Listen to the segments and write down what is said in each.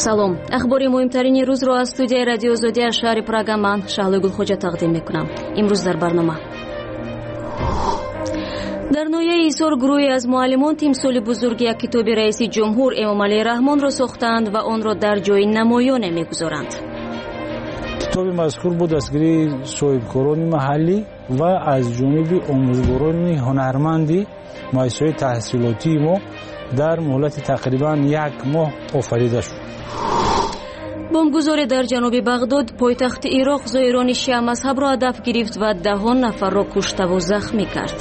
салом. ахбори муҳимтарини рӯзро аз студияи радио Озодия шаҳри Прага ман Шаҳлои Гулхоҷа тақдим мекунам. имрӯз дар барнома дар ноҳияи Ҳисор гурӯҳе аз муаллимон тимсоли бузурги як китоби раиси ҷумҳур Эмомалии Раҳмонро сохтанд ва онро дар ҷои намоёне мегузоранд. китоби мазкур бо дастгирии соҳибкорони маҳаллӣ ва аз ҷониби омӯзгорони ҳунарманди муассисаҳои таҳсилотии мо дар муҳлати тақрибан 1 моҳ офарида шуд. бомбгузоре дар ҷануби Бағдод, пойтахти Ироқ, зоирони шиъамазҳабро ҳадаф гирифт ва даҳон нафарро куштаву захмӣ кард.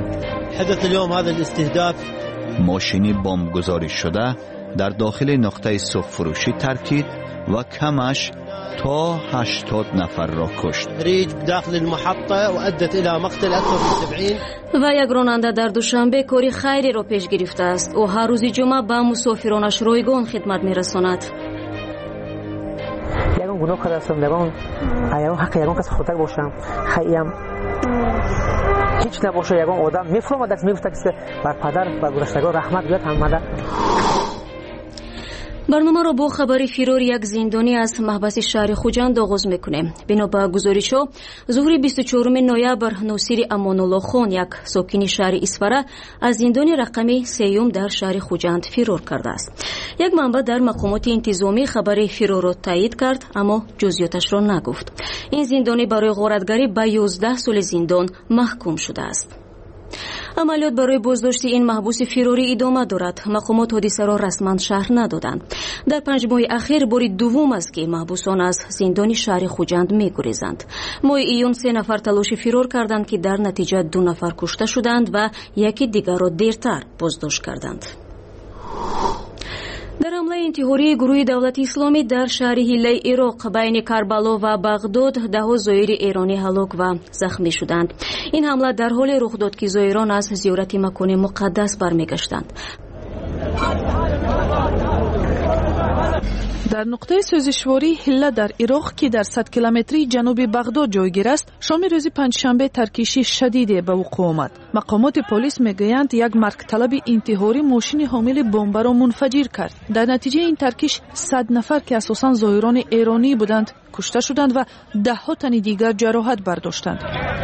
мошини бомбгузоришшуда дар дохили нуқтаи сухфурӯшӣ таркид ва камаш то 80 нафарро кушт. ва як ронанда дар душанбе кори хайриро пеш гирифтааст. ӯ ҳар рӯзи ҷумъа ба мусофиронаш ройгон хидмат мерасонад. ягон гуноҳ кардастам, ягон ҳаққи ягон кас хотак бошам, хаям ҳеҷ набоша. ягон одам мефаҳмад, мегуфта ки бар падар ба гузаштагон раҳмат гӯяд ҳаммада. барномаро бо хабари фирори як зиндонӣ аз маҳбаси шаҳри Хуҷанд оғоз мекунем. бино ба гузоришҳо, зуҳри 24 ноябр Носири Амонуллохон, як сокини шаҳри Исфара, аз зиндони рақами 3 дар шаҳри Хуҷанд фирор кардааст. як манбаъ дар мақомоти интизомӣ хабари фирорро таъйид кард, аммо ҷузъиёташро нагуфт. ин зиндонӣ барои ғоратгарӣ ба 11 соли зиндон маҳкум шудааст. амалиёт барои боздошти ин маҳбуси фирорӣ идома дорад. мақомот ҳодисаро расман шаҳр надоданд. дар 5 моҳи ахир бори дуввум аст ки маҳбусон аз зиндони шаҳри Хуҷанд мегурезанд. моҳи июн 3 нафар талоши фирор карданд ки дар натиҷа 2 нафар кушта шуданд ва яки дигарро дертар боздошт карданд. дар ҳамлаи интиҳории гурӯҳи давлати исломӣ дар шаҳри Ҳиллаи Ироқ байни Карбало ва Бағдод даҳо зоири эронӣ ҳалок ва захмӣ шуданд. ин ҳамла дар ҳоле рух дод ки зоирон аз зиёрати макони муқаддас бармегаштанд. дар нуқтаи сӯзишвории Ҳилла дар Ироқ ки дар 100 километри ҷануби Бағдод ҷойгир аст, шоми рӯзи панҷшанбе таркиши шадиде ба вуқӯъ омад. мақомоти полис мегӯянд як маркталаби интиҳорӣ мошини ҳомили бомбаро мунфаҷир кард. дар натиҷаи ин таркиш 100 нафар ки асосан зоирони эронӣ буданд кушта шуданд ва даҳҳо тани дигар ҷароҳат бардоштанд.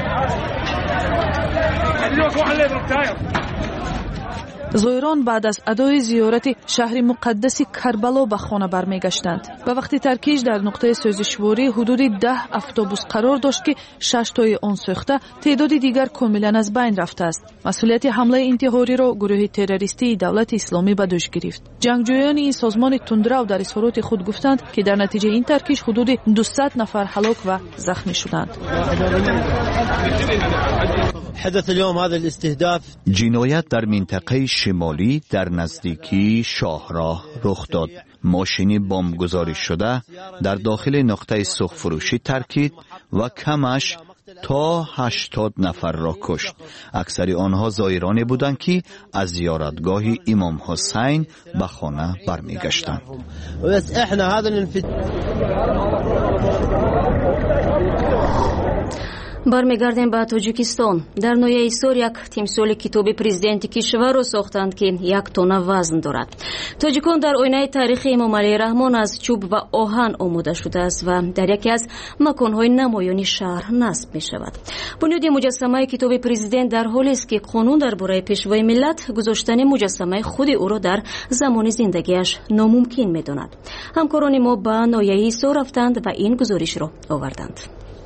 зоирон баъд аз адои зиёрати шаҳри муқаддаси Карбало ба хона бармегаштанд. ба вақти таркиш дар нуқтаи сӯзишворӣ ҳудуди 10 автобус қарор дошт ки 6 тои он сӯхта, теъдоди дигар комилан аз байн рафтааст. масъулияти ҳамлаи интиҳориро гурӯҳи террористии давлати исломӣ ба дӯш гирифт. ҷангҷӯёни ин созмони тундрав дар изҳороти худ гуфтанд ки дар натиҷаи ин таркиш ҳудуди 200 нафар ҳалок ва захмӣ шуданд. جنایت در منطقه شمالی در نزدیکی شاهراه رخ داد. ماشینی بمبگذاری شده در داخل نقطه سوخت‌فروشی ترکید و کمش تا 80 نفر را کشت. اکثر آنها زائرانی بودند که از زیارتگاه امام حسین به خانه برمیگشتند. бармегардем ба Тоҷикистон. дар ноҳияи Ҳисор як тимсоли китоби президенти кишварро сохтанд ки 1 тонна вазн дорад. тоҷикон дар оинаи таърихи Эмомалии Раҳмон аз чӯб ва оҳан омода шудааст ва дар яке аз маконҳои намоёни шаҳр насб мешавад. бунёди муҷассамаи китоби президент дар ҳолест ки қонун дар бораи пешвои миллат гузоштани муҷассамаи худи ӯро дар замони зиндагиаш номумкин медонад. ҳамкорони мо ба ноҳияи Ҳисор рафтанд ва ин гузоришро оварданд.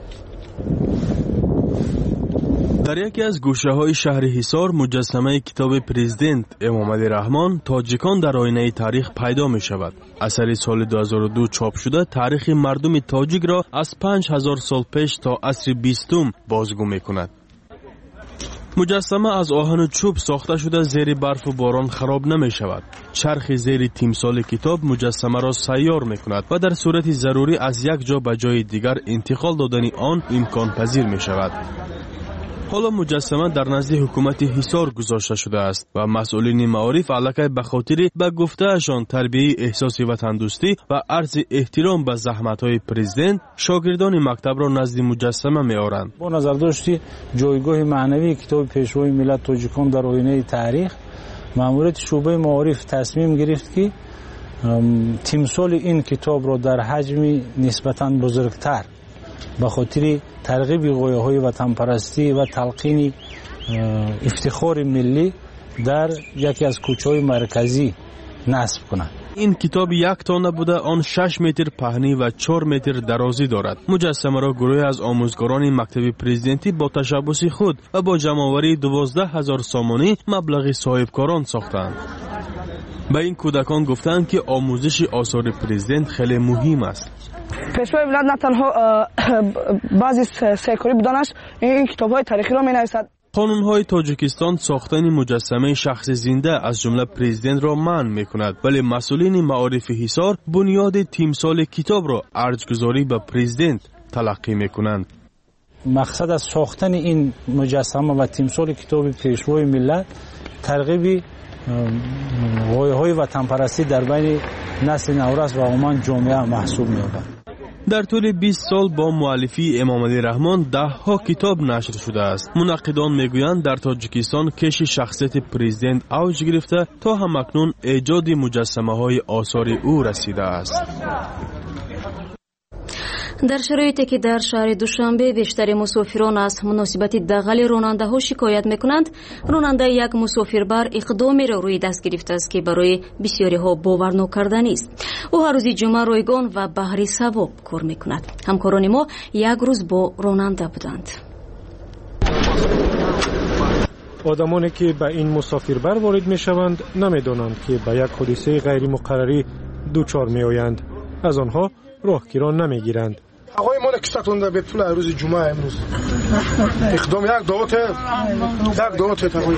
дар яке аз гӯшаҳои шаҳри Ҳисор муҷассамаи китоби президент Эмомалии Раҳмон тоҷикон дар оинаи таърих пайдо мешавад. асари соли 2002 чоп шуда таърихи мардуми тоҷикро аз 5000 сол пеш то асри 20 бозгӯ мекунад. муҷассама аз оҳану чӯб сохта шуда зери барфу борон хароб намешавад. чархи зери тимсоли китоб муҷассамаро сайёр мекунад ва дар сурати зарурӣ аз як ҷо ба ҷои дигар интиқол додани он имконпазир мешавад. ҳоло муҷассама дар назди ҳукумати Ҳисор гузошта шудааст ва масъулини маориф аллакай ба хотири ба гуфтаашон тарбияи эҳсоси ватандӯстӣ ва арзи эҳтиром ба заҳматҳои президент шогирдони мактабро назди муҷассама меоранд. бо назардошти ҷойгоҳи маънавии китоби пешвои миллат тоҷикон дар оинаи таърих, маъмурияти шӯъбаи маориф тасмим гирифт ки تمثال این کتاب را در حجم نسبتاً بزرگتر به خاطر ترغیب غایه‌های وطن پرستی و تلقین افتخار ملی در یکی از کوچه‌های مرکزی نصب کنند. این کتاب یک تانه بوده، آن 6 متر پهنی و 4 متر درازی دارد. مجسمه را گروهی از آموزگاران مکتب پرزیدنتی با تشبث خود و با جمع‌آوری 12,000 سامانی مبلغ صاحبکاران ساختند. به این کودکان گفتند که آموزش آثار پرزیدنت خیلی مهم است. پیشوای ولایت نه تنها بعضی سیکوری بدانش این کتاب‌های تاریخی را می‌نویسد. قانون‌های تاجیکستان ساختن مجسمه شخص زنده از جمله پرزیدنت را منع می‌کند، ولی مسئولین معارف حصار بنیاد تمثال کتاب را ارج‌گذاری به پرزیدنت تلقی می‌کنند. مقصد از ساختن این مجسمه و تمثال کتاب پیشوای ملت ترغیب غایه‌های وطن پرستی در بین نسل نورس و عموما جامعه محسوب می‌یابد. در طول 20 سال با مؤلفی امامعلی رحمان 10 کتاب نشر شده است. منقدان میگویند در تاجیکستان کش شخصیت پرزیدنت اوج گرفته تا همکنون ایجاد مجسمه‌های آثار او رسیده است. در شرایطی که در شهر دوشنبه بیشتر مسافران از مناسبت دغل راننده‌ها شکایت می‌کنند، راننده یک مسافربر اقدامی را روی دست گرفته است که برای بسیاری‌ها باور نکردنی است. او هر روز جمعه رایگان و بهره ثواب کار می‌کند. همکاران ما یک روز با راننده بودند. آدمانی که به این مسافربر وارد می‌شوند نمی‌دانند که به یک حادثه غیر مقرری دچار می‌آیند. از آنها راهگیران نمی‌گیرند. آقای ما نکستون به طول روز جمعه امروز اقدام یک دولت تقوی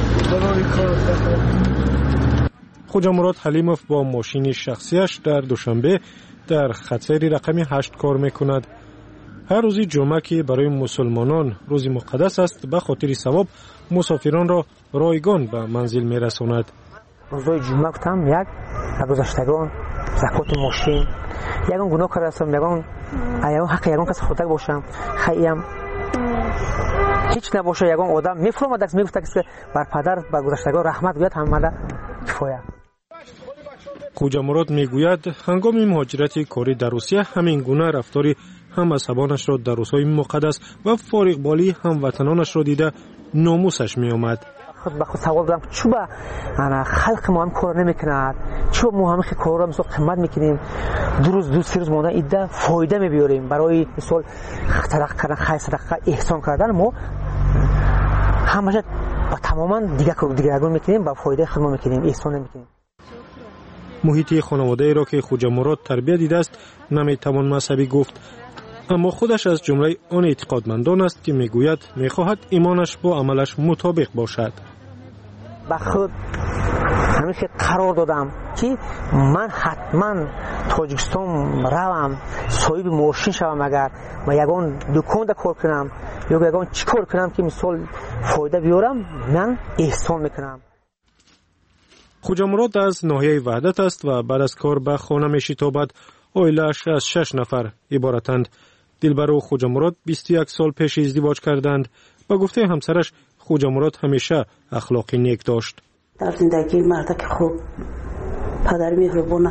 خوجا مراد حلیموف با ماشین شخصیش در دوشنبه در خطسیر رقمی 8 کار میکند. هر روز جمعه که برای مسلمانان روز مقدس است، به خاطر ثواب مسافران را رایگان به منزل میرساند. روزهای جمعه گفتم یک گذشتگان زکات ماشین یگان گناه کرده هستم، یگان حق یگان کس خودک باشم، خیلی هیچ نباشه. یگان آدم میفرماد که میگفت که بر پدر بر گذشتگان رحمت گوید، همه کفایه. خوجا مراد میگوید هنگام مهاجرت کاری در روسیه همین گونه رفتاری هم مذهبانش را در روزهای مقدس و فارغ بالی هم وطنانش را دیده ناموسش میآمد. خود به خود سوال دارم چوب انا خلق ما هم کار نمیکند، چوب ما هم کار را مثلا خدمت میکنیم، دو روز سه روز مونده ایده فایده میبیاریم برای مثلا صدقه کردن، خیر صدقه احسان کردن، ما همش با تماما دیگرگون میکنیم، با فایده خود ما میکنیم، احسان نمیکنیم. محیط خانواده را که خوجا مراد تربیت دیده است نمیتوان مذهبی گفت، اما خودش از جمله آن اعتقادمندان است که میگوید میخواهد ایمانش با عملش مطابق باشد. با خود همیشه قرار دادم که من حتما تاجیکستان روم، صاحب ماشین شوم، اگر و یگان دکان دا کار کنم یا یگان چی کار کنم که مثال فایده بیارم، من احسان میکنم. خوجا مراد از ناحیه وحدت است و بعد از کار به خانه میشتابد. عائله‌اش از 6 نفر عبارتند. دلبر و خوجا مراد 21 سال پیش ازدواج کردند. با گفته همسرش خوجا مراد همیشه اخلاقی نیک داشت. در زندگی مرد خوب، پدر مهربان.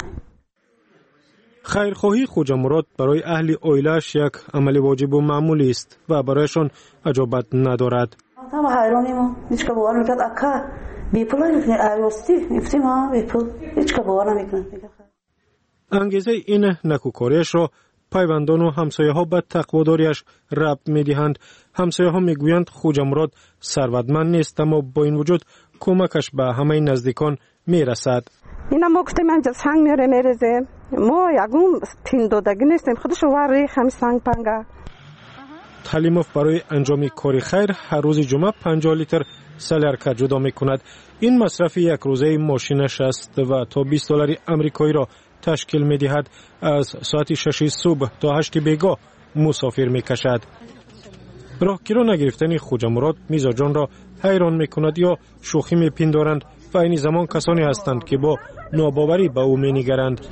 خیرخواهی خوجا مراد برای اهل عائله‌اش یک عمل واجب و معمولی است و برایشان عجابت ندارد. ما حیرانیم، هیچ که باور نمی‌کنه اکا بیپول می‌کنه، آیوستی می‌فتیم ها بیپول، هیچ که باور نمی‌کنه. انگیزه این نکوکاریش را پیوندان و همسایه ها به تقواداریش ربط می دهند. همسایه ها می گویند خوجا مراد ثروتمند نیست، اما با این وجود کمکش به همه نزدیکان می رسد. اینا ما گفتیم اینجا سنگ میریزیم، ما یگون تین دادگی نیستیم، خودش وری همین سنگ پنگه. حلیموف برای انجام کاری خیر هر روز جمعه 50 لیتر سالرکه جدا می کند. این مصرف یک روزه ماشینش است و تا $20 امریکایی را تشکیل می دهد. از ساعت 6 صبح تا 8 بیگاه مسافر می کشد. راهگیران نگرفتن خوجا مراد میزا جان را حیران می کند یا شوخی می پندارند و این زمان کسانی هستند که با ناباوری به او می نگرند.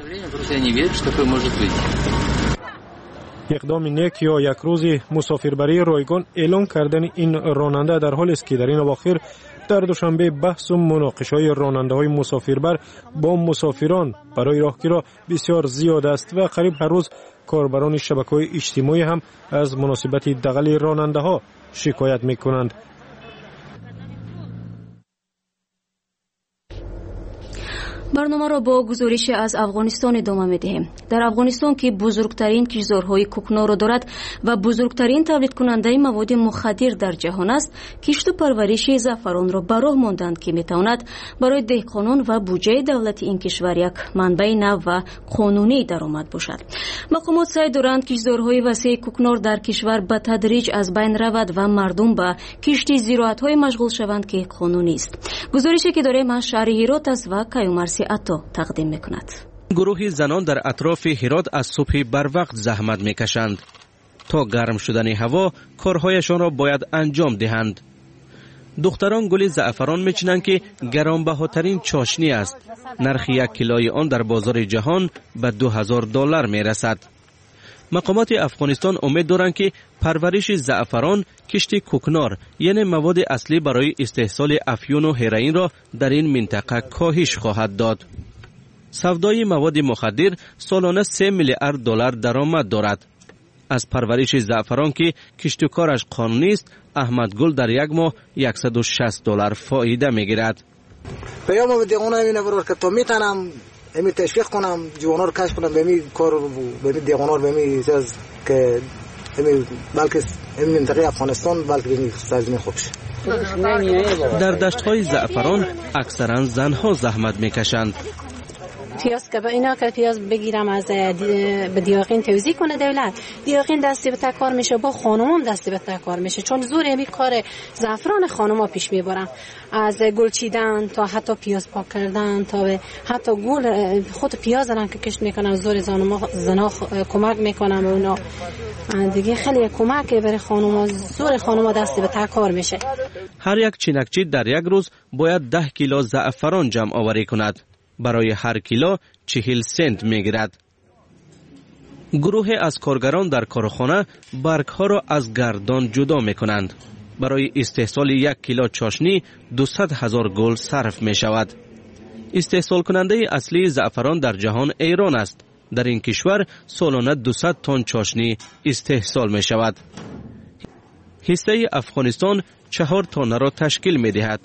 اقدام نیک یا یک روز مسافربری رایگان اعلان کردن این راننده در حالی است که در این اواخر در دوشنبه بحث و مناقشه‌های راننده‌های مسافربر با مسافران برای راهگیری بسیار زیاد است و قریب هر روز کاربران شبکه‌های اجتماعی هم از مناسبت دغل راننده‌ها شکایت می‌کنند. برنامه را با گزارش از افغانستان ادامه می‌دهیم. در افغانستان که بزرگترین کشتزارهای کوکنار را دارد و بزرگترین تولید کننده مواد مخدر در جهان است، کشت و پرورش زعفران را به راه ماندند که می‌تواند برای دهقانان و بودجه دولت این کشور یک منبع نو و قانونی درآمد باشد. مقامات سعی دارند کشتزارهای وسیع کوکنار در کشور به تدریج از بین رود و مردم به کشت زراعت‌های مشغول شوند که قانونی است. گزارشی که داریم از شهر هرات است و کیومرثی عطا تقدیم میکند. گروه زنان در اطراف هرات از صبح بر وقت زحمت میکشند. تا گرم شدن هوا کارهایشان را باید انجام دهند. دختران گل زعفران میچینند که گرانبهاترین چاشنی است. نرخ 1 کیلوی آن در بازار جهان به $2000 میرسد. مقامات افغانستان امید دارند که پرورش زعفران، کشت کوکنار یعنی مواد اصلی برای استحصال افیون و هروئین را در این منطقه کاهش خواهد داد. سودای مواد مخدر سالانه $3 میلیارد درآمد دارد. از پرورش زعفران که کشت و کارش قانونی است، احمد گل در یک ماه $160 فایده میگیرد. پیام دیگونه اینه برای که تو میتونم امی تشویق کنم جوانان رو کش کنم به می کار به می دیوانار به می چیز که امی بلکه این منطقه افغانستان بلکه این سرزمین خوبش. در دشت‌های زعفران اکثرا زنها زحمت میکشند. پیاز که اینا که پیاز بگیرم از به دیاقین توزیع کنه دولت، دیاقین دستی به کار میشه، با خانومم دستی به کار میشه، چون زور همی کار زعفران خانوما پیش میبرن، از گل چیدن تا حتی پیاز پاک کردن تا حتی گل خود پیاز هم که کشت میکنن، زور زنا کمک میکنن و اونا دیگه خیلی کمک برای خانوما، زور خانوما دستی به کار میشه. هر یک چینکچی در یک روز باید 10 کیلو زعفران جمع آوری کند. برای هر کیلو 40 سنت میگیرد. گروه از کارگران در کارخانه برگ ها را از گردان جدا میکنند. برای استحصال 1 کیلو چاشنی 200,000 گل صرف می شود. استحصال کننده اصلی زعفران در جهان ایران است. در این کشور سالانه 200 تن چاشنی استحصال می شود. حصه افغانستان 4 تن را تشکیل می دهد.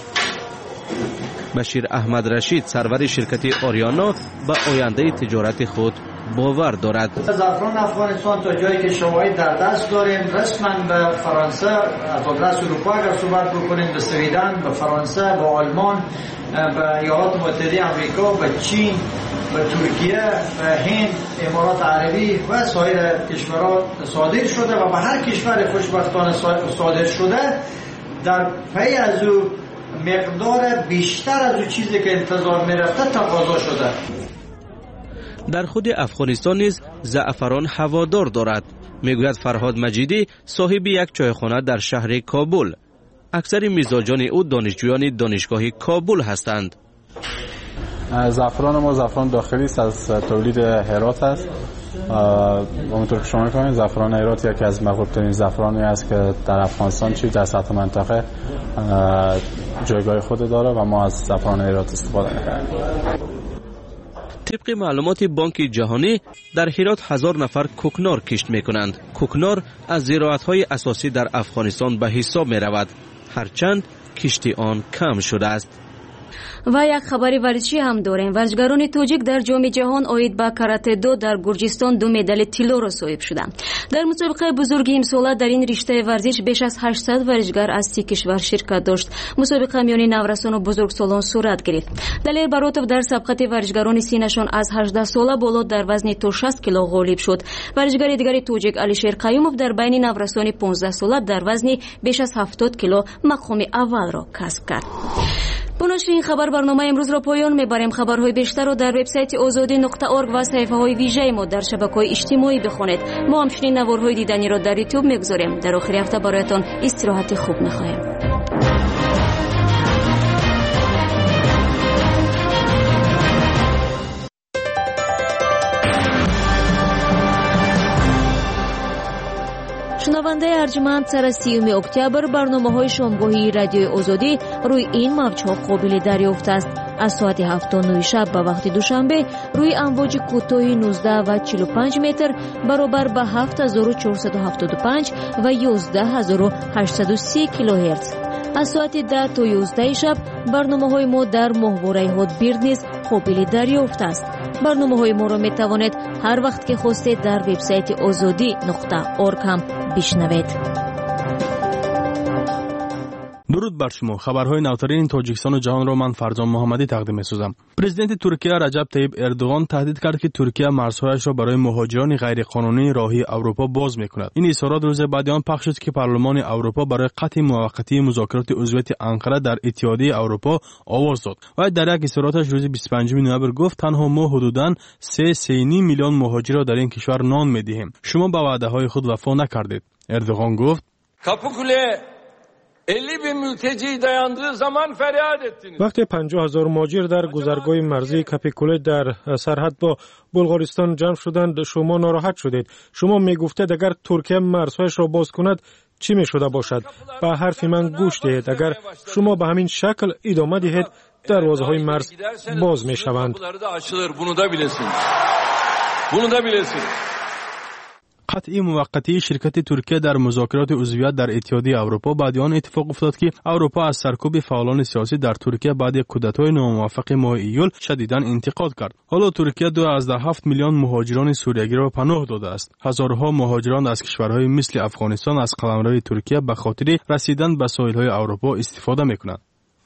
بشیر احمد رشید سرور شرکت آریانا به آینده تجارت خود باور دارد. زعفران افغانستان تا جایی که شواهد در دست داریم رسما به فرانسه، اتلس اروپا اگر صحبت بکنیم، به سویدن، به فرانسه، به آلمان، به ایالات متحده آمریکا، به چین، به ترکیه، به هند، امارات عربی و سایر کشورها صادر شده و به هر کشور خوشبختانه صادر شده در پی از او مقدار بیشتر از اون چیزی که انتظار میرفته تقاضا شده. در خود افغانستان نیز زعفران هوادار دارد. میگوید فرهاد مجیدی صاحب یک چایخانه در شهر کابل. اکثر مزاجان او دانشجویان دانشگاه کابل هستند. زعفران ما زعفران داخلی است، از تولید هرات است. همونطور که شما می‌فهمید زعفران هرات یکی از محبوب‌ترین زعفرانی است که در افغانستان در سطح منطقه جایگاه خود داره و ما از زعفران هرات استفاده می‌کنیم. طبق معلومات بانک جهانی در هرات 1000 نفر کوکنار کشت می‌کنند. کوکنار از زراعت‌های اساسی در افغانستان به حساب می‌رود، هرچند کشت آن کم شده است. و یک خبری ورزشی هم داریم. ورزشکاران تاجیک در جام جهان آید به کاراته دو در گرجستان 2 مدال طلا را صاحب شدند. در مسابقه بزرگ امسال در این رشته ورزش بیش از 800 ورزشکار از 30 کشور شرکت داشت. مسابقه میان نورسان و بزرگسالان صورت گرفت. دلیر براتوف در سبقت ورزشکاران سینه‌شان از 18 ساله بالا در وزن تا 60 کیلو غالب شد. ورزشکار دیگر تاجیک علیشیر قیوموف در بین نورسان 15 ساله در وزن بیش از 70 کیلو مقام اول را کسب کرد. با نشر این خبر برنامه امروز را پایان میبریم. خبرهای بیشتر را در وبسایت azadi.org و صفحه‌های ویژه ما در شبکه‌های اجتماعی بخونید. ما همچنین نوارهای دیدنی را در یوتیوب میگذاریم. در آخر هفته برایتان استراحت خوب میخواهیم. шунавандаи арҷманд сар аз 30 октябр барномаҳои шомгоҳии радиои озодӣ рӯи ин мавҷҳо қобили дарёфт аст. аз соати 7:09 шаб ба вақти душанбе рӯи амвоҷи кӯтоҳи 19 ва 45 метр баробар ба 7475 ва 11830 килоҳерц. аз соати 10 то 11 шаб барномаҳои мо дар моҳвораи ҳотбирд низ қобили дарёфт аст. барномаҳои моро метавонед ҳар вақт ки хостед дар вебсайти ozodi.org ҳам бишнавед. درود بر شما. خبرهای نوترین تاجیکستان و جهان را من فرزان محمدی تقدیم می‌سازم. پرزیدنت ترکیه رجب طیب اردوغان تهدید کرد که ترکیه مرزهایش را برای مهاجران غیرقانونی راهی اروپا باز می‌کند. این اظهارات روز بعد آن پخش شد که پارلمان اروپا برای قطع موقتی مذاکرات عضویت انقره در اتحادیه اروپا آواز داد. و در یک اظهاراتش روز 25 نوامبر گفت تنها ما حدوداً 3.5 میلیون مهاجر را در این کشور نان می‌دهیم. شما به وعده‌های خود وفا نکردید. اردوغان گفت وقتی 50,000 مهاجر در گذرگاه مرزی کاپیکوله در سرحد با بلغارستان جمع شدند شما ناراحت شدید. شما میگفتید اگر ترکیه مرزهایش را باز کند چی می شده باشد؟ به حرف من گوش دهید. اگر شما به همین شکل ادامه دهید دروازه های مرز باز می شوند. قطعی موقتی شرکت ترکیه در مذاکرات عضویت در اتحادیه اروپا بعد آن اتفاق افتاد که اروپا از سرکوب فعالان سیاسی در ترکیه بعد یک کودتای ناموفق ماه ایول شدیداً انتقاد کرد. حالا ترکیه 2.7 میلیون مهاجران سوریگی را پناه داده است. هزارها مهاجران از کشورهای مثل افغانستان از قلمرو ترکیه به خاطر رسیدن به ساحل‌های اروپا استفاده می‌کنند.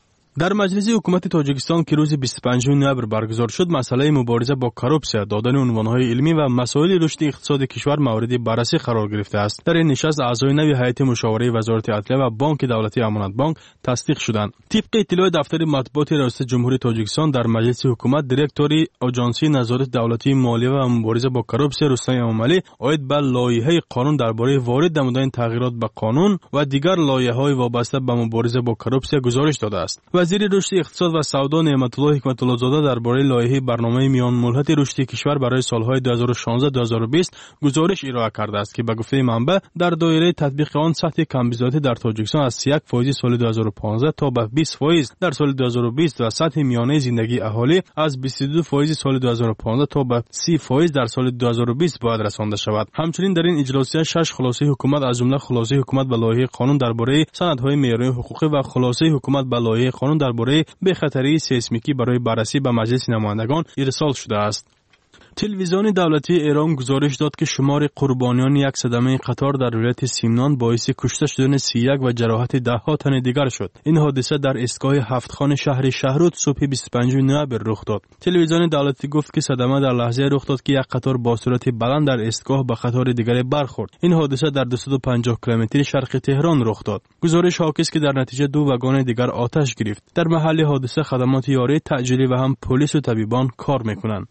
در مجلس حکومت تاجیکستان که روز 25 نوامبر برگزار شد مسئله مبارزه با کروپسیا، دادن عنوانهای علمی و مسائل رشد اقتصاد کشور مورد بررسی قرار گرفته است. در این نشست اعضای نوی هیئت مشاوره وزارت عدلیه و بانک دولتی امانت بانک تصدیق شدند. طبق اطلاع دفتر مطبوعات ریاست جمهوری تاجیکستان در مجلس حکومت دیرکتور آژانسی نظارت دولتی مالیه و مبارزه با کروپسیا رستم امامعلی عاید به لایحه قانون درباره وارد نمودن تغییرات به قانون و دیگر لایحه‌های وابسته به مبارزه با کروپسیا گزارش داده است. وزیر رشد اقتصاد و سودا نعمت الله حکمت الله زاده درباره لایحه برنامه میان ملحت رشد کشور برای سالهای 2016-2020 گزارش ارائه کرده است که به گفته منبع در دایره تطبیق آن سطح کمبیزاتی در تاجیکستان از 31% سال 2015 تا به 20% در سال 2020 و سطح میانه زندگی اهالی از 22% سال 2015 تا به 30% در سال 2020 باید رسانده شود. همچنین در این اجلاس 6 خلاصه حکومت از جمله خلاصه حکومت به لایحه قانون درباره سندهای معیاری حقوقی و خلاصه حکومت به لایحه قانون درباره بخطری سیسمیکی برای بررسی به مجلس نمایندگان ارسال شده است. تلویزیون دولتی ایران گزارش داد که شمار قربانیان یک صدمه قطار در ولایت سیمنان باعث کشته شدن 31 و جراحت 10 تن دیگر شد. این حادثه در ایستگاه هفتخان شهر شهرود صبح 25 نوامبر رخ داد. تلویزیون دولتی گفت که صدمه در لحظه رخ داد که یک قطار با سرعت بلند در ایستگاه به قطار دیگر برخورد. این حادثه در 250 کیلومتر شرق تهران رخ داد. گزارش حاکی است که در نتیجه 2 واگن دیگر آتش گرفت. در محل حادثه خدمات یاری تعجیلی و هم پلیس و طبیبان کار می‌کنند.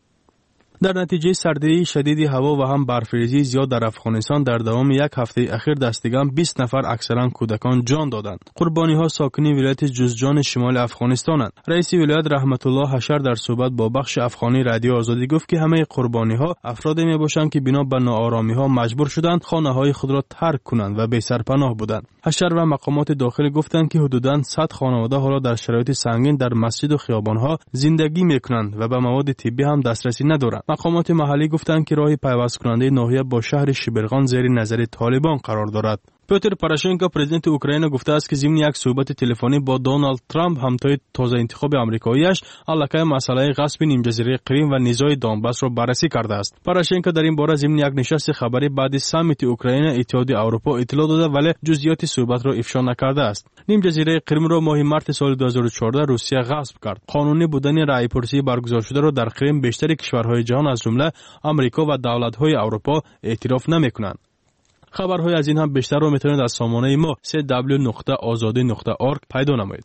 در نتیجه سردی شدید هوا و هم برفریزی زیاد در افغانستان در دوام یک هفته اخیر دستگام 20 نفر اکثرا کودکان جان دادند. قربانی ها ساکنی ولایت جوزجان شمال افغانستانند. رئیس ولایت رحمت الله حشر در صحبت با بخش افغانی رادیو آزادی گفت که همه قربانی ها افرادی می باشند که بنا به ناآرامی ها مجبور شدند خانه های خود را ترک کنند و بی سرپناه بودند. حشر و مقامات داخلی گفتند که حدوداً 100 خانواده حالا در شرایط سنگین در مسجد و خیابان ها زندگی میکنند و به مواد طبی هم دسترسی ندارند. مقامات محلی گفتند که راه پیوست کننده ناحیه با شهر شبرغان زیر نظر طالبان قرار دارد. پیتر پوراشنکو پرزیدنت اوکراین گفته است که ضمن یک صحبت تلفنی با دونالد ترامپ همتای تازه انتخاب آمریکایی‌اش علاقه مسئله غصب نیم جزیره کریم و نزاع دونباس را بررسی کرده است. پوراشنکو در این باره ضمن یک نشست خبری بعد سامیت اوکراین اتحادیه اروپا اطلاع داده ولی جزئیات صحبت را افشا نکرده است. نیم جزیره کریم را ماه مارس سال 2014 روسیه غصب کرد. قانونی بودن رأی پرسی برگزار شده را در کریم بیشتر کشورهای جهان از جمله آمریکا و دولت‌های اروپا اعتراف نمی‌کنند. خبرهای از این هم بیشتر رو میتونید از سامانه ما www.azadi.org پیدا نمایید.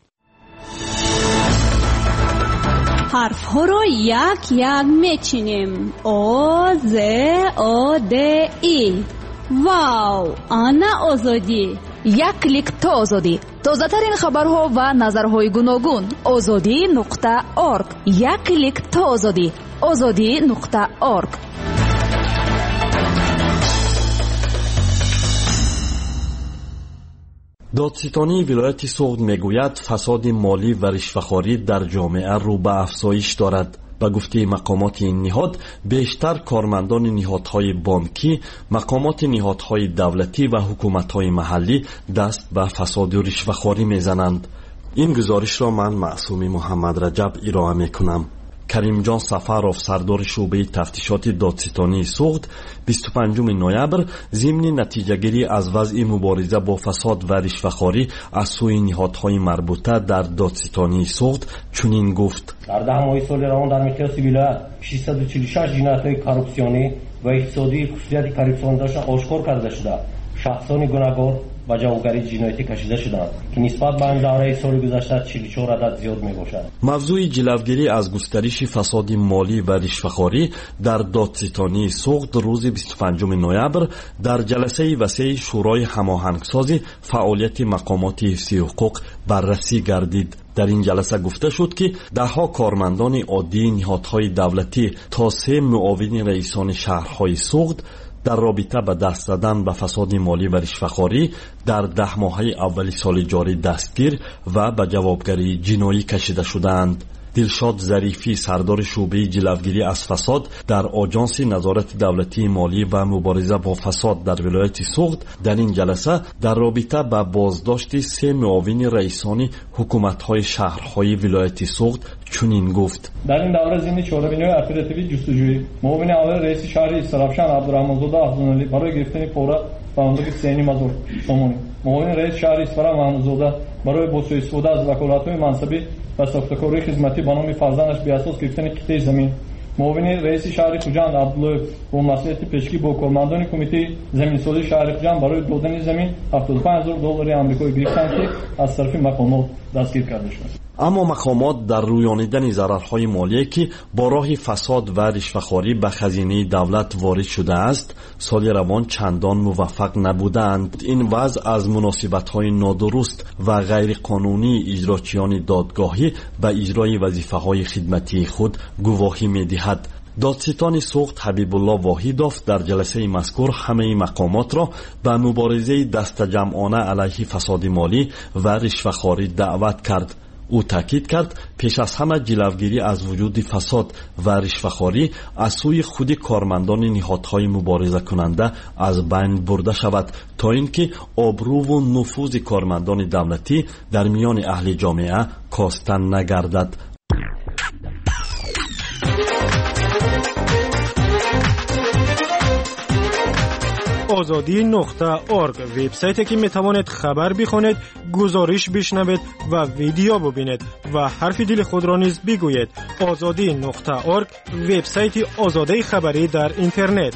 حرف ها رو یک یک میچینیم. آ ز آ د ای. واو، آنا آزادی. یک کلیک تا آزادی. تازه ترین خبرها و نظرهای گوناگون. azadi.org. یک کلیک تا آزادی. azadi.org. دادستانی ولایت سوغد میگوید فساد مالی و رشوه‌خواری در جامعه رو به افزایش دارد. به گفته مقامات این نهاد، بیشتر کارمندان نهادهای بانکی، مقامات نهادهای دولتی و حکومت‌های محلی دست به فساد و رشوه‌خواری میزنند. این گزارش را من معصومی محمد رجب ارائه میکنم. کریم جان سفرов سردار شعبه تفتیشات دادستانی سوغد 25 نوامبر ضمن نتیجه‌گیری از وضع مبارزه با فساد و رشوه‌خواری از سوی نهادهای مربوطه در دادستانی سوغد چنین گفت: در 10 ماه سال روان در مقیاس ولایت 646 جنایت‌های کارپسیونی و اقتصادی خصوصیت کارپسیون داشته آشکار کرده شده. شخصان گناهکار و جوابگری جنایتی کشیده شدند که نسبت به این دوره سال گذشته 44 عدد زیاد میباشد. موضوع جلوگیری از گسترش فساد مالی و رشوه‌خواری در دادستانی سوغد روز 25 نوامبر در جلسه وسیع شورای هماهنگسازی فعالیت مقامات حفظی حقوق بررسی گردید. در این جلسه گفته شد که دهها کارمندان عادی نهادهای دولتی تا 3 معاون رئیسان شهرهای سوغد در رابطه به دست زدن به فساد مالی و رشوه‌خواری در 10 ماهه اول سال جاری دستگیر و به جوابگری جنایی کشیده شدند. دلشاد ظریفی سردار شعبه جلوگیری از فساد در آژانس نظارت دولتی مالی و مبارزه با فساد در ولایت سوغد در این جلسه در رابطه با بازداشت 3 معاون رئیسان حکومت‌های شهرهای ولایت سوغد چنین گفت: در این دوره ضمن چهارمین اپراتیو جستجویی معاون اول رئیس شهر استرابشان عبدالرحمن‌زاده افزونعلی برای گرفتن پورا و اندک 3.5 سومانی، معاون رئیس شهر اصفهان محمودزاده برای با سوء استفاده از وکالت‌های منصبی و ساختکاری خدمتی به نام فرزندش به اساس گرفتن کیته زمین، معاون رئیس شهر خوجند عبدالله با مسئولیت پیشگی با کارمندان کمیته زمین‌سازی شهر خوجند برای دادن زمین $75,000 آمریکایی گرفتند که از طرف مقامات دستگیر کرده شد. اما مقامات در رویانیدن ضررهای مالی که با راه فساد و رشوه‌خواری به خزینه دولت وارد شده است سال روان چندان موفق نبودند. این وضع از مناسبت‌های نادرست و غیر قانونی اجراچیان دادگاهی به اجرای وظیفه‌های خدمتی خود گواهی می‌دهد. دادستان سوغد حبیب الله واحدوف در جلسه مذکور همه مقامات را به مبارزه دستجمعانه علیه فساد مالی و رشوه‌خواری دعوت کرد. او تاکید کرد پیش از همه جلوگیری از وجود فساد و رشوه‌خواری از سوی خود کارمندان نهادهای مبارزه کننده از بین برده شود تا اینکه آبرو و نفوذ کارمندان دولتی در میان اهل جامعه کاسته نگردد. azadi.org وبسایتی که میتوانید خبر بخونید، گزارش بشنوید و ویدیو ببینید و حرف دل خود را نیز بگویید. azadi.org وبسایت آزادی خبری در اینترنت.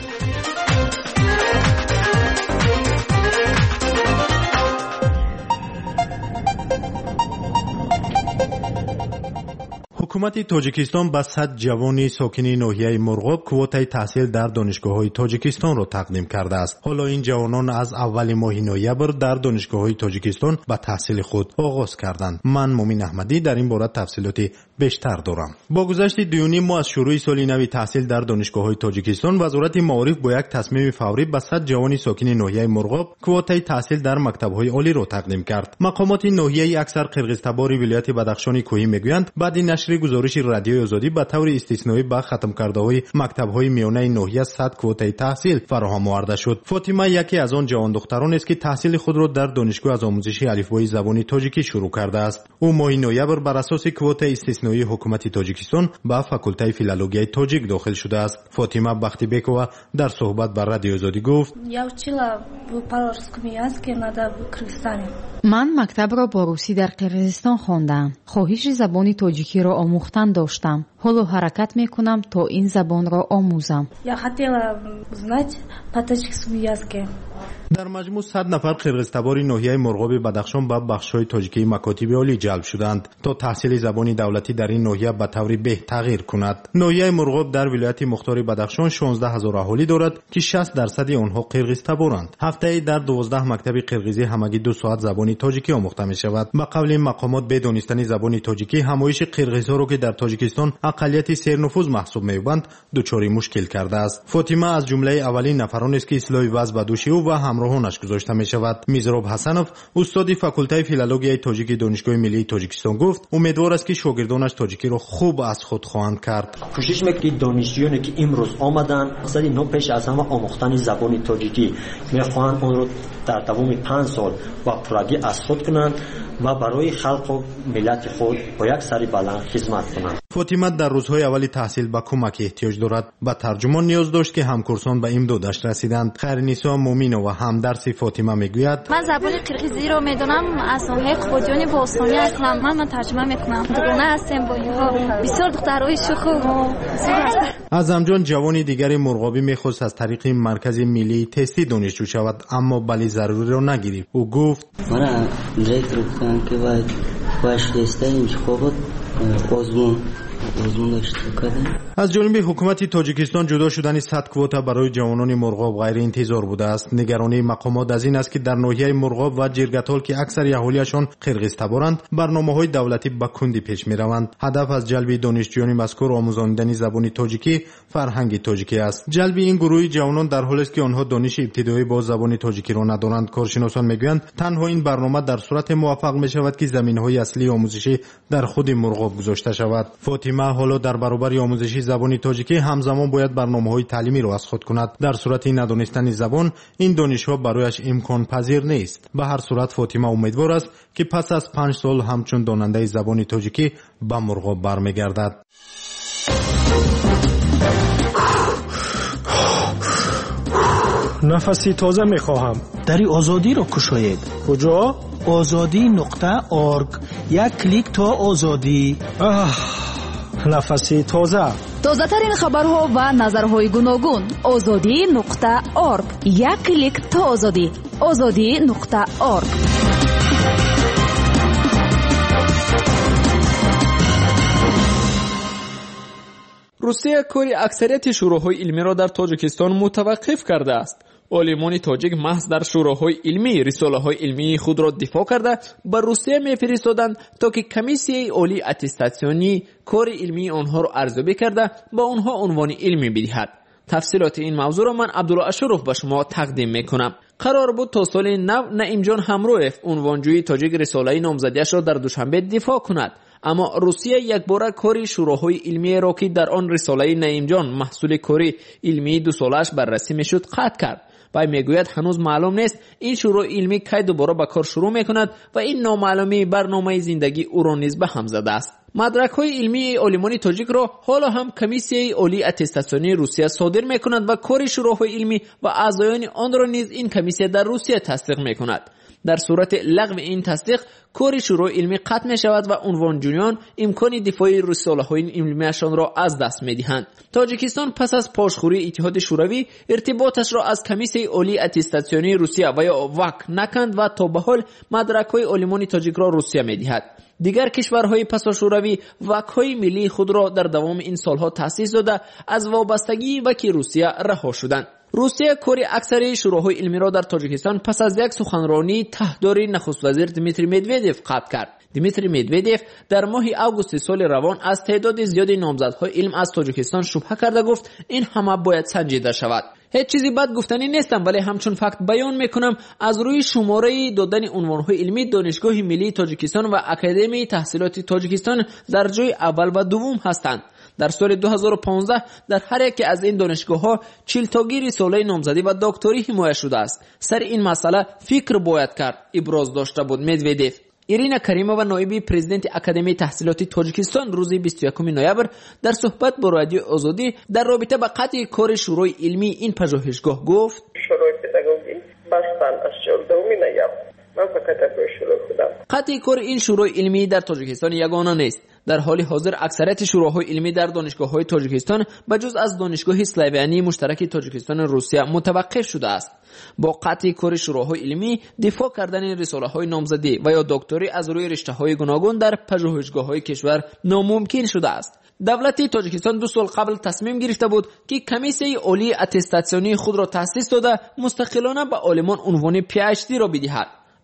حکومت تاجیکستان به 100 جوان ساکن ناحیه مرغاب کوتای تحصیل در دانشگاه‌های تاجیکستان را تقدیم کرده است. حالا این جوانان از اول ماه نوامبر در دانشگاه‌های تاجیکستان به تحصیل خود آغاز کردند. من مومن احمدی در این باره تفصیلات بیشتر دارم. با گذشت 2.5 ماه از شروع سال نو تحصیل در دانشگاه‌های تاجیکستان، وزارت معارف با یک تصمیم فوری به 100 جوان ساکن ناحیه مرغاب کوتای تحصیل در مکتب‌های عالی را تقدیم کرد. مقامات ناحیه اکثر قرغیزتبار ولایت بدخشان کوهی میگویند بعد نشر گزارش رادیوی آزادی به طور استثنایی به ختم کرده‌های مکتب‌های میانه ناحیه 100 کوتای تحصیل فراهم آورده شد. فاطمه یکی از آن جوان دختران است که تحصیل خود را در دانشگاه از آموزش الفبای زبان تاجیکی شروع کرده است. او ماه نوامبر بر اساس کوتای استثنایی حکومت تاجیکستان به فاکولته فیلولوژی تاجیک داخل شده است. فاطمه بختیبکова در صحبت با رادیو آزادی گفت: من مکتب را با روسی در قرغیزستان خواندم. خواهش زبان تاجیکی را آموختن داشتم. حالا حرکت میکنم تا این زبان را آموزم. در مجموع 100 نفر قرغیزتبار ناحیه مرغاب بدخشان به بخش‌های تاجیکی مکاتب عالی جلب شدند تا تحصیل زبان دولتی در این ناحیه به طور بهتر تغییر کند. ناحیه مرغاب در ولایت مختار بدخشان 16000 اهالی دارد که 60% آنها قرغیزتبارند. هفته‌ای در 12 مکتب قرغیزی همگی 2 ساعت زبان تاجیکی آموخته می شود. به قول مقامات به دانستن زبان تاجیکی همایش قرغیزها را که در تاجیکستان اقلیت سرنفوذ محسوب می‌بودند دچار مشکل کرده است. فاطمه از جمله اولین نفران است که اصلاح وضع به دوش او او و همراهانش گذاشته می شود. میزراب حسنوف استاد فاکولته فیلولوژی تاجیک دانشگاه ملی تاجیکستان گفت امیدوار است که شاگردانش تاجیکی را خوب از خود خواهند کرد. کوشش میکنیم دانشجویانی که امروز آمدن مقصد نو پیش از همه آموختن زبان تاجیکی میخواهند اون رو در دوام 5 سال با پرگی از خود کنند و برای خلق و ملت خود با یک سری بلند خدمت کنند. فاطمه در روزهای اولی تحصیل به کمک احتیاج دارد. به ترجمان نیاز داشت که همکورسان به امدادش رسیدند. خیرنسا مومینو و همدرس فاطمه میگوید من زبان قرقیزی رو میدونم، از ساحه خودیان باستانی هستم. من ترجمه میکنم. درونه هستم با اینها. بسیار دخترای شوخ و اعظمجان جوانی دیگری مرغابی میخواست از طریق مرکز ملی تستی دانشجو شود اما بلی ضروری را نگیرید. او گفت من دیرکتور گفتم که باید تسته انتخابات آزمون داشته کردن. از جانب حکومت تاجیکستان جدا شدن 100 کوتا برای جوانان مرغاب غیر انتظار بوده است. نگرانی مقامات از این است که در ناحیه مرغاب و جرگتال که اکثر اهالیشان قرقیز تبارند برنامه‌های دولتی به کندی پیش می‌روند. هدف از جلب دانشجویان مذکور آموزاندن زبان تاجیکی فرهنگ تاجیکی است. جلب این گروه جوانان در حالی است که آنها دانش ابتدایی با زبان تاجیکی را ندارند. کارشناسان میگویند تنها این برنامه در صورت موفق می‌شود که زمینه‌های اصلی آموزشی در خود مرغاب گذاشته شود. فاطمه حالا در برابر آموزش زبان تاجیکی همزمان باید برنامه‌های تعلیمی را از خود کند. در صورت ندانستن زبان این دانش‌ها برایش امکان پذیر نیست. به هر صورت فاطمه امیدوار است که پس از 5 سال همچون داننده زبان تاجیکی به مرغاب برمیگردد. نفسی تازه میخواهم. دری آزادی را کشایید. کجا؟ azadi.org. یک کلیک تا آزادی. نفسی تازه. تازه ترین خبرها و نظرهای گوناگون. azadi.org. یک کلیک تا آزادی. azadi.org. روسیه کاری اکثریت شوراهای علمی را در تاجیکستان متوقف کرده است. عالمان تاجیک محض در شوراهای علمی رساله‌های علمی خود را دفاع کرده به روسیه می‌فرستادند تا که کمیسیه عالی اتستاسیونی کار علمی آنها را ارزیابی کرده با آنها عنوان علمی بدهد. تفصیلات این موضوع را من عبدالله اشرف به شما تقدیم میکنم. قرار بود تا سال نو نعیم جان همرویف عنوانجوی تاجیک رساله نامزدیش را در دوشنبه دفاع کند، اما روسیه یک بار کاری شوراهای علمی را که در آن رساله نعیم جان محصول کاری علمی 2 سالش بررسی میشد قطع کرد. و میگوید هنوز معلوم نیست این شورای علمی کی دوباره به کار شروع میکند و این نامعلومی برنامه زندگی او را نیز به هم زده است. مدرک‌های علمی عالمان تاجیک را حالا هم کمیسیه عالی اتستاسیونی روسیه صادر میکند و کار شوراهای علمی و اعضایان آن را نیز این کمیسیه در روسیه تصدیق میکند. در صورت لغو این تصدیق کار شورای علمی قطع می شود و عنوانجویان امکان دفاع رساله‌های علمیشان را از دست می دهند. تاجیکستان پس از پاشخوری اتحاد شوروی ارتباطش را از کمیسیه عالی اتستاسیونی روسیه و یا وک نکند و تا به حال مدرک‌های عالمان تاجیک را روسیه می دهد. دیگر کشورهای پسا شوروی وک‌های ملی خود را در دوام این سالها تأسیس داده از وابستگی وک روسیه رها شدند. روسیه کاری اکثر شوراهای علمی را در تاجیکستان پس از یک سخنرانی تحتداری نخست وزیر دیمیتری مدودیف قطع کرد. دیمیتری مدودیف در ماه آگوست سال روان از تعداد زیادی نامزدهای علم از تاجیکستان شبهه کرده گفت این همه باید سنجیده شود. هیچ چیزی بد گفتنی نیستم، ولی همچون فکت بیان میکنم از روی شماره دادن عنوانهای علمی دانشگاه ملی تاجیکستان و اکادمی تحصیلات تاجیکستان در جای اول و دوم هستند. در سال 2015 در هر یکی از این دانشگاه‌ها 40 تا رساله نامزدی و دکتری حمایت شده است. سر این مسئله فکر باید کرد، ابراز داشته بود مدودیف. ایرینا کریمووا نایب پرزیدنت اکادمی تحصیلات تاجیکستان روز 21 نوامبر در صحبت با رادیو آزادی در رابطه با قطع کار شورای علمی این پژوهشگاه گفت: شورای پداگوژی بستن از 14 نوامبر. من فقط به شروع خودم. قطع کار این شورای علمی در تاجیکستان یگانه نیست. در حال حاضر اکثریت شوراهای علمی در دانشگاه‌های تاجیکستان بجز از دانشگاه اسلاویانی مشترک تاجیکستان روسیه متوقف شده است. با قطع کار شوراهای علمی دفاع کردن رساله‌های نامزدی و یا دکتری از روی رشته‌های گوناگون در پژوهشگاه‌های کشور ناممکن شده است. دولت تاجیکستان 2 سال قبل تصمیم گرفته بود که کمیسیه عالی اتستاسیونی خود را تأسیس داده مستقلانه به عالمان عنوان PhD را بدهد.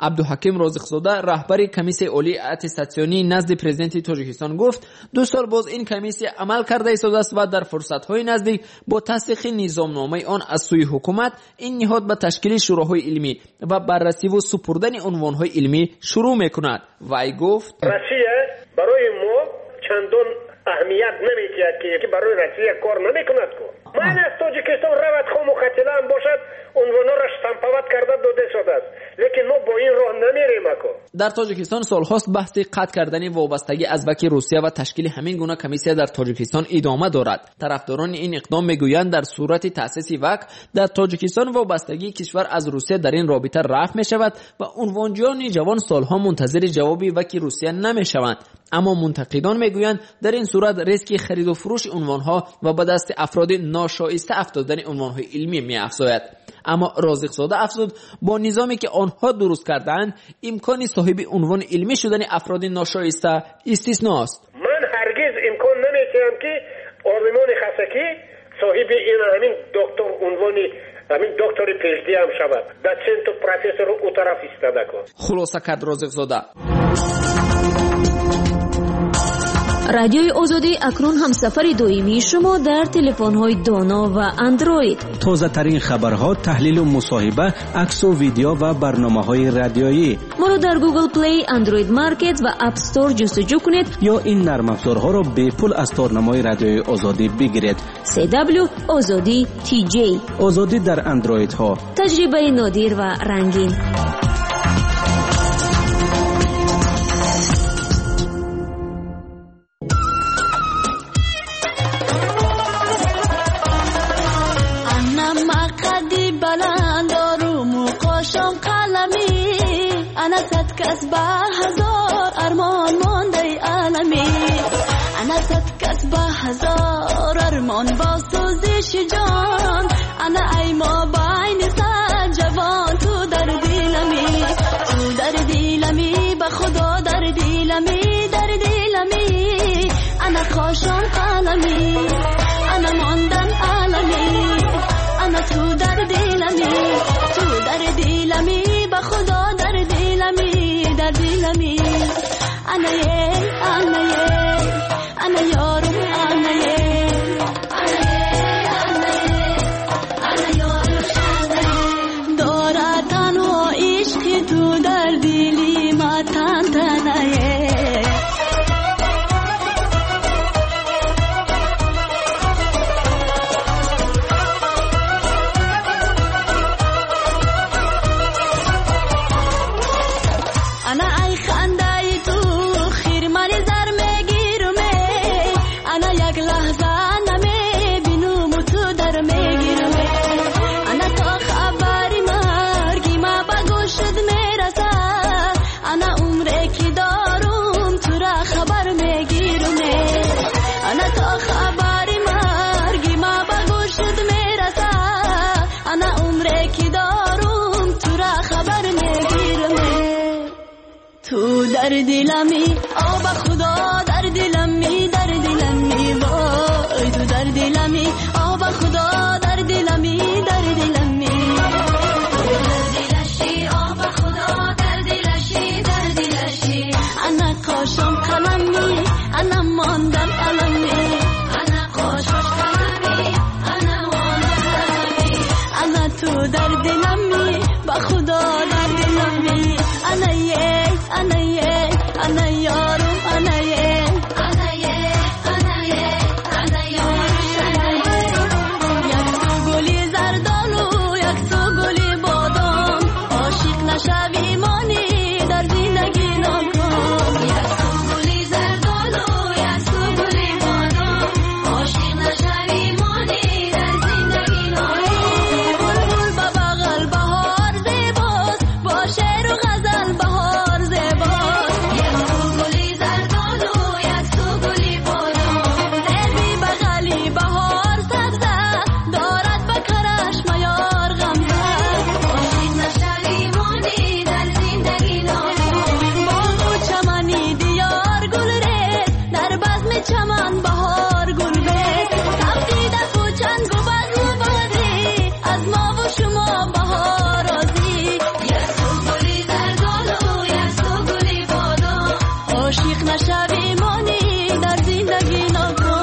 عبدالحکیم رازق‌زاده رهبر کمیسیه عالی اتستاسیونی نزد پرزیدنت تاجیکستان گفت 2 سال باز این کمیسیه عمل کرده ایستاده است و در فرصت‌های نزدیک با تصدیق نظامنامه آن از سوی حکومت این نهاد به تشکیل شوراهای علمی و بررسی و سپردن عنوان‌های علمی شروع می‌کند. وی گفت روسیه برای ما چندان اهمیت نمی‌دهد که برای روسیه کار نمی‌کند کو. من از تاجیکستان روت خام و خطیله هم باشد عنوانا را شتمپوت کرده داده شده است، لیکن ما با این راه نمیریم اکو. در تاجیکستان سالهاست بحث قطع کردن وابستگی از بک روسیه و تشکیل همین گونه کمیسیه در تاجیکستان ادامه دارد. طرفداران این اقدام میگویند در صورت تأسیس وک در تاجیکستان وابستگی کشور از روسیه در این رابطه رفع می شود و عنوانجویان جوان سالها منتظر جوابی وک روسیه نمی شوند. اما منتقدان میگویند در این صورت ریسک خرید و فروش عنوانها و به دست افراد ناشایسته افتادن عنوانهای علمی می‌افزاید. اما رازق‌زاده افزود با نظامی که آنها درست کردند امکان صاحب عنوان علمی شدن افراد ناشایسته استثناست. من هرگز امکان نمی‌دهم که آرمان خسکی صاحب این همین دکتر عنوانی همین دکتر پیشدی هم شود. دسنت و پروفسور او طرف ایستاده کن. خلاصه کرد رازق‌زاده. رادیوی آزادی اکنون هم سفر دائمی شما در تلفن‌های دانا و اندروید. تازه ترین خبرها، تحلیل و مصاحبه، عکس و ویدیو و برنامه‌های رادیویی. ما رو در گوگل پلی، اندروید مارکت و اپ استور جستجو کنید یا این نرم افزارها را به پول از تارنمای رادیوی آزادی بگیرید. CW آزادی TJ. آزادی در اندروید ها. تجربه نادر و رنگین. أنا ستكس بهزار أرمان ماندي عالمي أنا ستكس بهزار أرمان باسوزش جان أنا أي ما بعين سد جوان تو در دیلمی بخدا در دیلمی أنا خوشان قلمي أنا ماندن عالمي أنا تو در دیلمی بخدا در دیلمی أنا یارم أنا یارم دارد تنها عشق تو در دیلی ما تنتنه در دیلمی آب خدا در دیلمی وای تو در دیلمی آب خدا در دیلمی دلشی آب خدا در دیلشی انا قاشم قلمی انا ماندم علمی انا قاشم قلمی انا ماندم علمی انا تو در دیلمی با خدا در دیلمی أنا يارم أنا يارم یک گلی زردالو یک گلی بادام عاشق نشوی مانی در زندگی نکن یک گلی زردالو یک گلی نشوی مانی در زندگی نکن.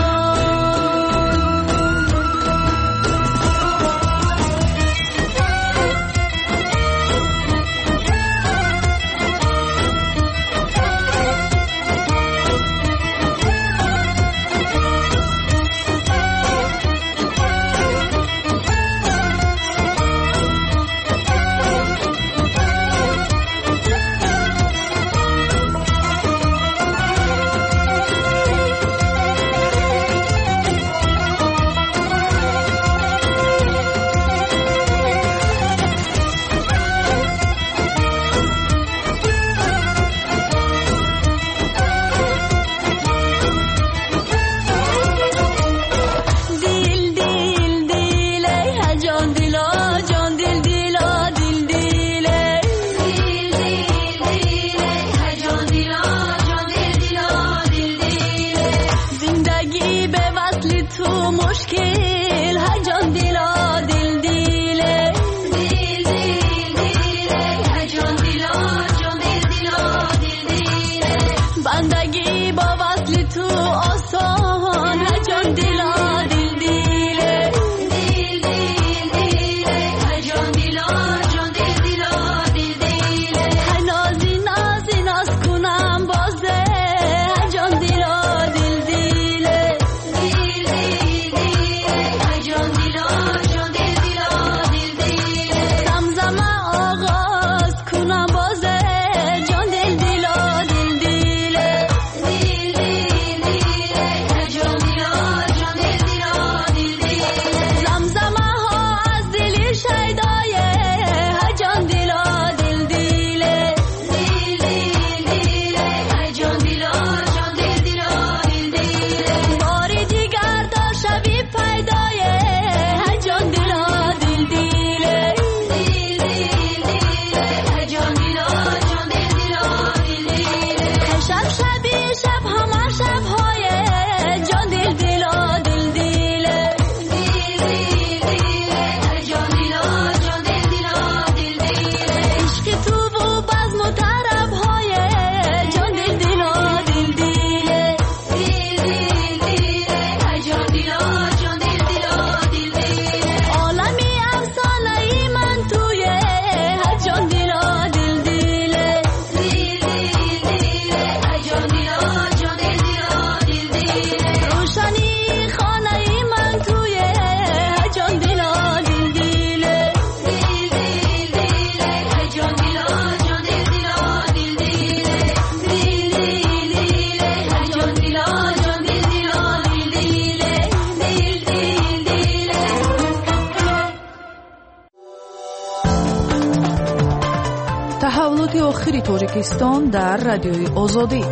تحولات آخر تاجیکستان در رادیوی آزادی.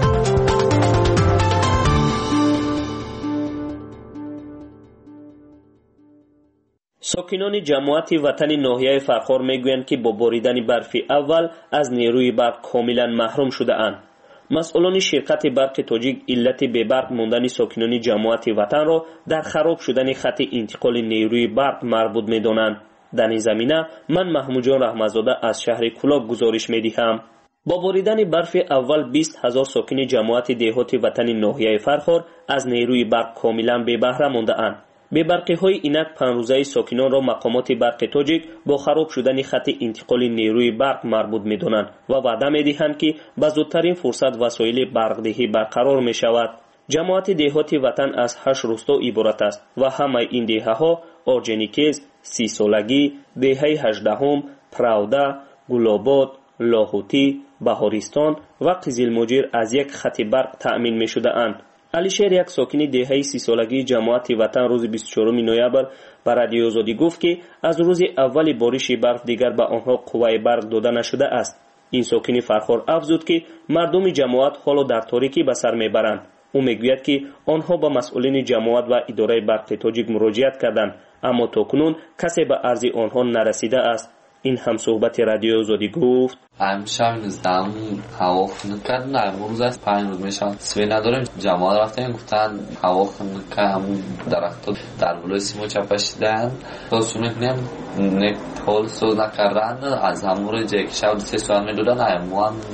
ساکنان جماعت وطن ناحیه فرخار میگویند که با باریدن برف اول از نیروی برق کاملا محروم شده اند. مسئولان شرکت برق تاجیک علت به برق ماندن ساکنان جماعت وطن را در خراب شدن خط انتقال نیروی برق مربوط می‌دانند. در این زمینه من محمود جان رحمتزاده از شهر کولاک گزارش می‌دهم. با باریدن برف اول 20,000 ساکن جماعت دهات وطن ناحیه فرخار از نیروی برق کاملا بی بهره مانده اند. به برقی‌های اینک 5 روزه ساکنان را مقامات برق تاجیک با خراب شدن خط انتقال نیروی برق مربوط می‌دانند و وعده می‌دهند که به زودترین فرصت وسایل برقدهی برقرار می‌شود. جماعت دهات وطن از 8 روستا عبارت است و همه این دهه‌ها اورجینیکز، 30 سالگی، دهه 18، پراودا، گلاباد، لاهوتی، بهارستان و قزلمجیر از یک خط برق تأمین می‌شده اند. علیشیر یک ساکن دهه 30 سالگی جماعت وطن روز 24 نوامبر به رادیو آزادی گفت که از روز اول بارش برف دیگر به آنها قوه برق داده نشده است. این ساکن فرخار افزود که مردم جماعت حالا در تاریکی به سر میبرند. او میگوید که آنها با مسئولین جماعت و اداره برق تاجیک مراجعت کردند اما تاکنون کسی به عرض آنها نرسیده است. این هم صحبت رادیو آزادی گفت همیشه همین زدم هوا خنک کردن امروز از 5 روز میشن سوی نداریم. جماعت رفتن گفتن هوا خنک که همون درخت در بلوی سیمو چپشیدن داستون میکنیم نک پول سوز نکردن از همون روی جایی که شب 3 سوال میدودن همون هم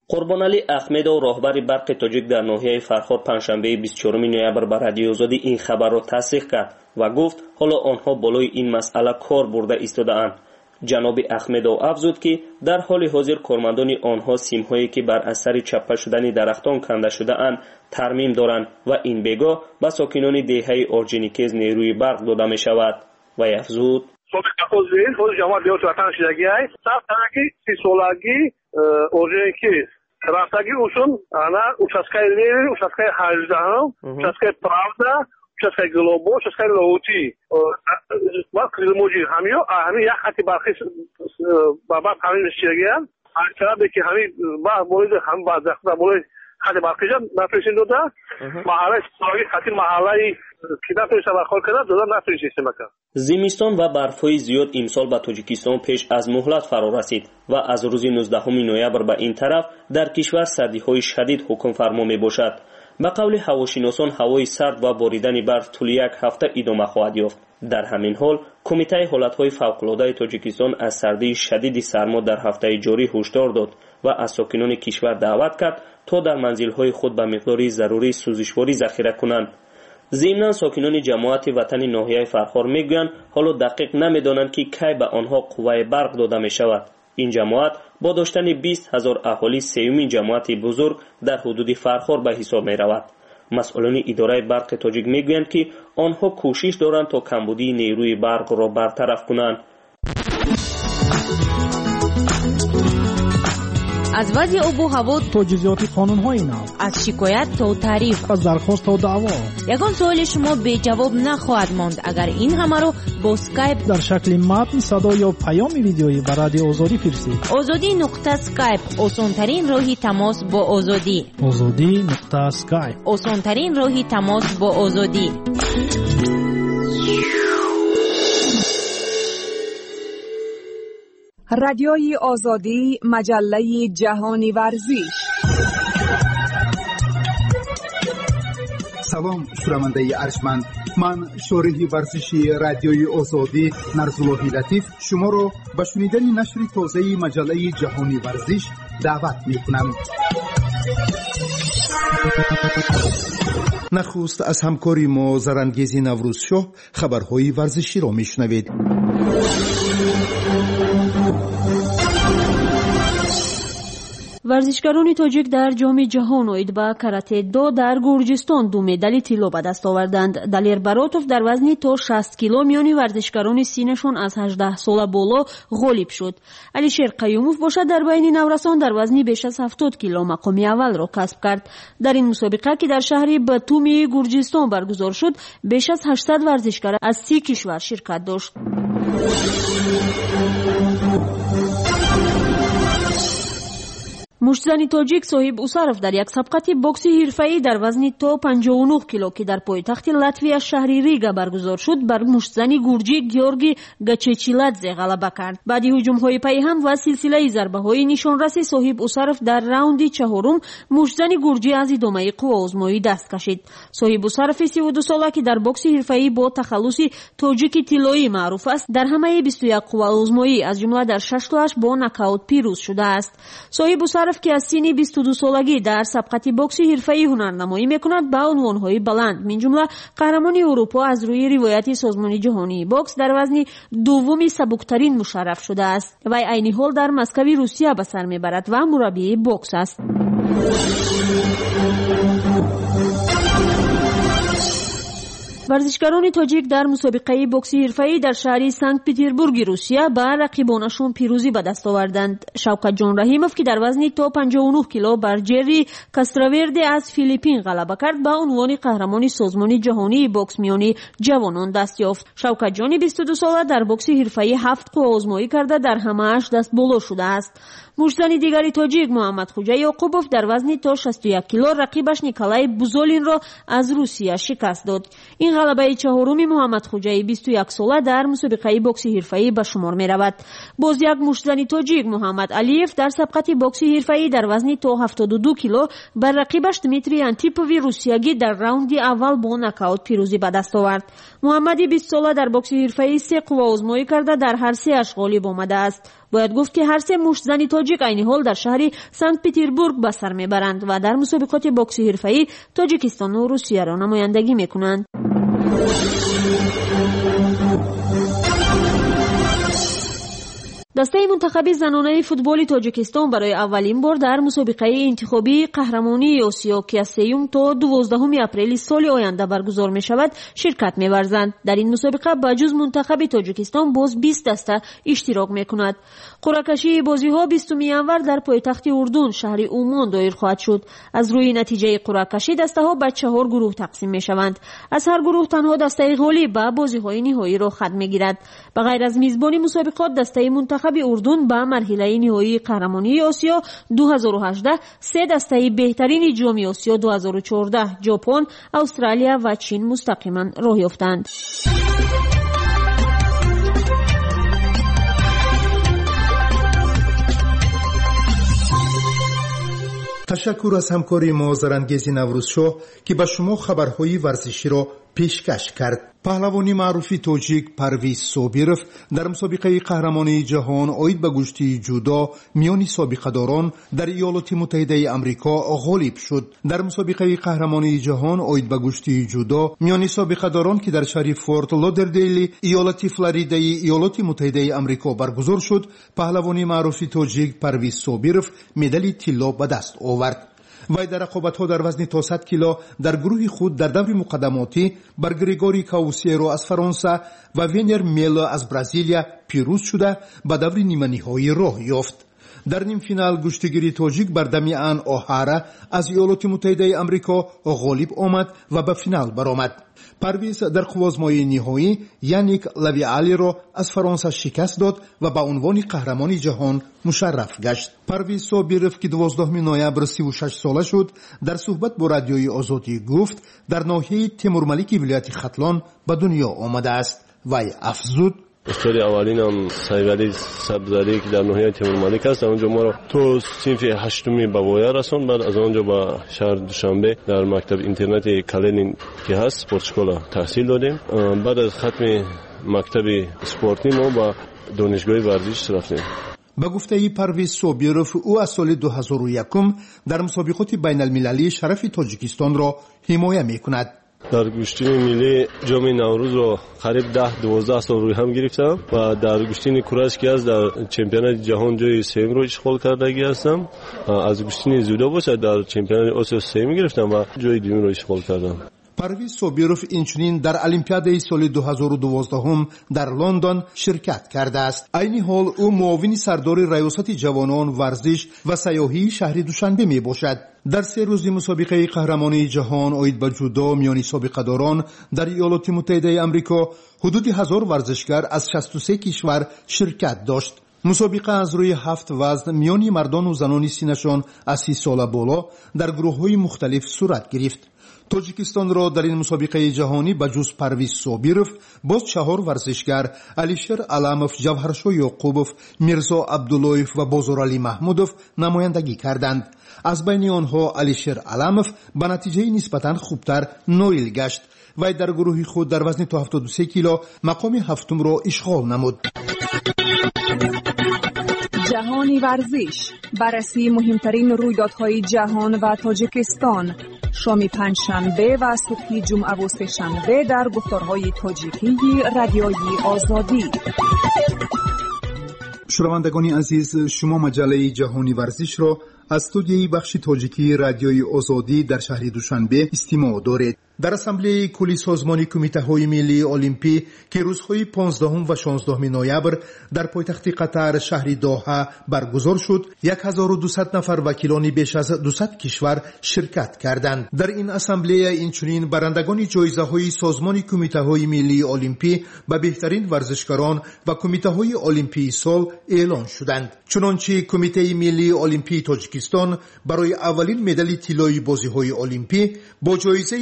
қурбонали ахмедов роҳбари барқи тоҷик дар ноҳияи фархор панҷшанбаи 24 ноябр ба радиои озодӣ ин хабарро тасдиқ кард ва гуфт ҳоло онҳо болои ин масъала кор бурда истодаанд. ҷаноби ахмедов афзуд ки дар ҳоли ҳозир кормандони онҳо симҳое ки бар асари чаппа шудани дарахтон канда шудаанд тармим доранд ва ин бегоҳ ба сокинони деҳаи орҷиникез нерӯи барқ дода мешавад. вай афзуд ҷамоати ватан шудагӣ сафтаки 30 солагӣ орҷиникез рафтаги ушун ана участкаи левин участкаи 18 участкаи правда участкаи глобо участкаи лоути ва қилмоҷи ҳамиё ҳами як хати барқи бабад ҳамин шудагиам акчарабе ки ҳами ба боиди ҳам баъдахта болои хати барқиҷа натуисин дода маҳаллаи соги хати маҳаллаи ки натуиса бархор карда дода натуиси система кард. зимистон ва барфҳои зиёд имсол ба тоҷикистон пеш аз муҳлат фаро расид ва аз рӯзи 19 ноябр ба ин тараф дар кишвар сардиҳои шадид ҳукмфармо мебошад. ба қавли ҳавошиносон ҳавои сард ва боридани барф тӯли як ҳафта идома хоҳад ёфт. дар ҳамин ҳол кумитаи ҳолатҳои фавқулодаи тоҷикистон аз сардии шадиди сармо дар ҳафтаи ҷорӣ ҳушдор дод ва аз сокинони кишвар даъват кард то дар манзилҳои худ ба миқдори зарурӣ сӯзишворӣ захира кунанд. зимнан сокинони ҷамоати ватани ноҳияи фархор мегӯянд ҳоло дақиқ намедонанд ки кай ба онҳо қувваи барқ дода мешавад. ин ҷамоат бо доштани 20 000 аҳолӣ сеюмин ҷамоати бузург дар ҳудуди фархор ба ҳисоб меравад. масъулони идораи барқи тоҷик мегӯянд ки онҳо кӯшиш доранд то камбудии нерӯи барқро бартараф кунанд. از وضع آب و هوا تا جزئیات قانون‌های نو، از شکایت تا تعریف، از درخواست تا دعوا، یگان سوال شما به جواب نخواهد ماند اگر این همه رو با اسکایپ در شکل متن، صدا یا پیام ویدیویی به رادیو آزادی فرستید. azadi.skype آسان‌ترین راه تماس با آزادی. azadi.skype آسان‌ترین راه تماس با آزادی. رادیوی آزادی، مجله جهانی ورزش. سلام شنونده ارجمند، من شارح ورزشی رادیوی آزادی نرزالله لطیف شما را به شنیدن نشر تازه مجله جهانی ورزش دعوت می‌کنم. نخست از همکاری ما زرانگیز نوروز شاه خبرهای ورزشی را میشنوید. ورزشکاران تاجیک در جام جهان اوید با کاراته دو در گرجستان 2 مدال طلا به دست آوردند. دلیر براتوف در وزن تا 60 کیلو میانی ورزشکاران سینشون از 18 سال بالا غالب شد. علیشیر قیوموف باشد در بین نورسان در وزن بیش از 70 کیلو مقام اول را کسب کرد. در این مسابقه که در شهر باتومی گرجستان برگزار شد بیش از 800 ورزشکار از 30 کشور شرکت داشت. مشتزنی تاجیک صاحب اوسارف در یک سابقه بوکسی حرفه‌ای در وزن تا 59 کیلو که در پایتخت لاتویا شهر ریگا برگزار شد بر مشتزنی گورجی گیورگی گچچیلادزه غلبه کرد. بعد هجوم‌های پیهم و سلسله ضربه‌های نشانرسی صاحب اوسارف در راوند چهارم مشتزنی گورجی از ادامه قوا آزمایی دست کشید. صاحب اوسارف 32 ساله که در بوکس حرفه‌ای با تخلص تاجیک طلایی معروف است در همه 21 قوا آزمایی از جمله در 6 تاش با نکاوت پیروز شده است. صاحب اوسارف که از سن 22 سالگی در سابقه بوکسی حرفه‌ای هنرنمایی میکند با عنوان‌های بلند من جمله قهرمانی اروپا از روی روایت سازمان جهانی بوکس در وزن دومی سبکترین مشرف شده است و عین حال در مسکو روسیه به سر میبرد و مربی بوکس است. ورزشکاران تاجیک در مسابقه بوکسی حرفه‌ای در شهر سنت پترزبورگ روسیه با رقیبانشون پیروزی به دست آوردند. شوکت جان رحیموف که در وزن تا 59 کیلو بر جری کاستراوردی از فیلیپین غلبه کرد با عنوان قهرمان سازمان جهانی بوکس میانی جوانان دست یافت. شوکت جان 22 ساله در بوکس حرفه‌ای 7 قوا آزمایی کرده در همه‌اش دست بالا شده است. مشتزن دیگری تاجیک محمد خوجا یعقوبوف در وزن تا 61 کیلو رقیبش نیکولای بوزولین را از روسیه شکست داد. این غلبه چهارم محمد خوجایی 21 ساله در مسابقه بوکس حرفه‌ای به شمار می‌رود. باز یک مشتزن تاجیک محمد علیف در سبقت بوکس حرفه‌ای در وزن تا 72 کیلو بر رقیبش دمیتری انتیپووی روسیایی در راوند اول با نکاوت پیروزی به دست آورد. محمد 20 ساله در بوکس حرفه‌ای 3 قوه آزمایی کرده در هر سه اش غالب آمده است. باید گفت که هر سه مشتزن تاجیک عین حال در شهر سنت پترزبورگ به سر میبرند و در مسابقات بوکس حرفه‌ای تاجیکستان و روسیه را نمایندگی میکنند. دسته منتخب زنانه فوتبال تاجیکستان برای اولین بار در مسابقه انتخابی قهرمانی آسیا که از 3 تا 12 اپریل سال آینده برگزار می شود شرکت می ورزند. در این مسابقه بجز منتخب تاجیکستان باز 20 دسته اشتراک می کند. قرعه کشی بازی ها 20 ینور در پایتخت اردن شهر عمان دایر خواهد شد. از روی نتیجه قرعه کشی دسته ها به 4 گروه تقسیم می شوند. از هر گروه تنها دسته غالب به بازی های نهایی را ختم می گیرد. به غیر از میزبانی مسابقات دسته منتخب اردن به مرحله نهایی قهرمانی آسیا 2018 3 دسته بهترین جام آسیا 2014 ژاپن، استرالیا و چین مستقیما راه یافتند. تشکر از همکاری ما زرنگیز نوروزشاه که به شما خبرهای ورزشی را پیشکش کرد. پهلوانی معروف تاجیک پرویز صابیرف در مسابقه قهرمانی جهان آید به گشتی جودو میان سابقه‌داران در ایالات متحده آمریکا غالب شد. در مسابقه قهرمانی جهان آید به گشتی جودو میان سابقه‌داران که در شهر فورت لودردیل ایالت فلوریدا ایالات متحده آمریکا برگزار شد، پهلوانی معروف تاجیک پرویز صابیرف مدال طلا به دست آورد. وی در رقابت‌ها در وزن تا 100 کیلو در گروه خود در دور مقدماتی بر گریگوری کاوسیرو از فرانسه و وینر میل از برزیلیا پیروز شده به دور نیمه نهایی راه یافت. در نیم فینال گشتگیری تاجیک بر دمیان اوهارا از ایالات متحده آمریکا غالب آمد و به فینال برآمد. پرویز در قوازمای نهایی یانیک لویالی را از فرانسه شکست داد و به عنوان قهرمان جهان مشرف گشت. پرویز صابیرف که 12 نوامبر 36 ساله شد در صحبت با رادیوی آزادی گفت در ناحیه تیمورملیک ولایت ختلان به دنیا آمده است. وی افزود استوری اولینم سایولی سبزاری که در ناحیه تیمورملیک است. اونجا ما را تو صنف 8 به وایا رسوند. بعد از اونجا به شهر دوشنبه در مکتب اینترنت کلین که هست سپورتشکولا تحصیل دادیم. بعد از ختم مکتب اسپورتی ما به دانشگاه ورزش رفتیم. با گفته پرویز صابیرف او از سال 2001 در مسابقات بین المللی شرف تاجیکستان را حمایت می‌کند. در گشتین ملی جام نوروز رو قریب 10-12 سال روی هم گرفتم و در گشتین کورش که از در چمپیونات جهان جای سوم رو اشغال کردگی هستم. از گشتین جودو باشه در چمپیونات آسیا سوم گرفتم و جای دوم رو اشغال کردم. پرویز صابیرف اینچنین در المپیاد سال 2012 در لندن شرکت کرده است. عین حال او معاون سردار ریاست جوانان ورزش و سیاحی شهر دوشنبه می باشد. در 3 روز مسابقه قهرمانی جهان آید به جودو میان سابقه‌داران در ایالات متحده آمریکا حدود 1000 ورزشکار از 63 کشور شرکت داشت. مسابقه از روی 7 وزن میان مردان و زنان سنشان از 30 سال بالا در گروه‌های مختلف صورت گرفت. تاجیکستان را در این مسابقه جهانی به جز پرویز صابیرف باز 4 ورزشکار علیشر علاموف، جوهرشاه یعقوبوف، میرزا عبداللهیف و بازارعلی محمودوف نمایندگی کردند. از بین آنها علیشر علاموف به نتیجه نسبتاً خوبتر نایل گشت. وی در گروه خود در وزن تا 73 کیلو مقام 7 را اشغال نمود. جهانی ورزش، بررسی مهمترین رویدادهای جهان و تاجیکستان، شام پنجشنبه و صبح جمعه و سه‌شنبه در گفتارهای تاجیکی رادیوی آزادی. شنوندگان عزیز، شما مجله جهانی ورزش را از استودیوی بخش تاجیکی رادیوی آزادی در شهر دوشنبه استماع دارید. در اسامبله کلی سازمان کمیته‌های ملی المپی که روزهای 15 و 16 نوامبر در پایتخت قطر شهر دوحه برگزار شد، 1200 نفر وکیلان بیش از 200 کشور شرکت کردند. در این اسامبله اینچنین برندگان جایزه‌های سازمان کمیته‌های ملی المپی به بهترین ورزشکاران و کمیته‌های المپی سال اعلان شدند. چنانچه کمیته ملی المپی تاجیکستان برای اولین مدال طلایی بازی‌های المپی با جایزه این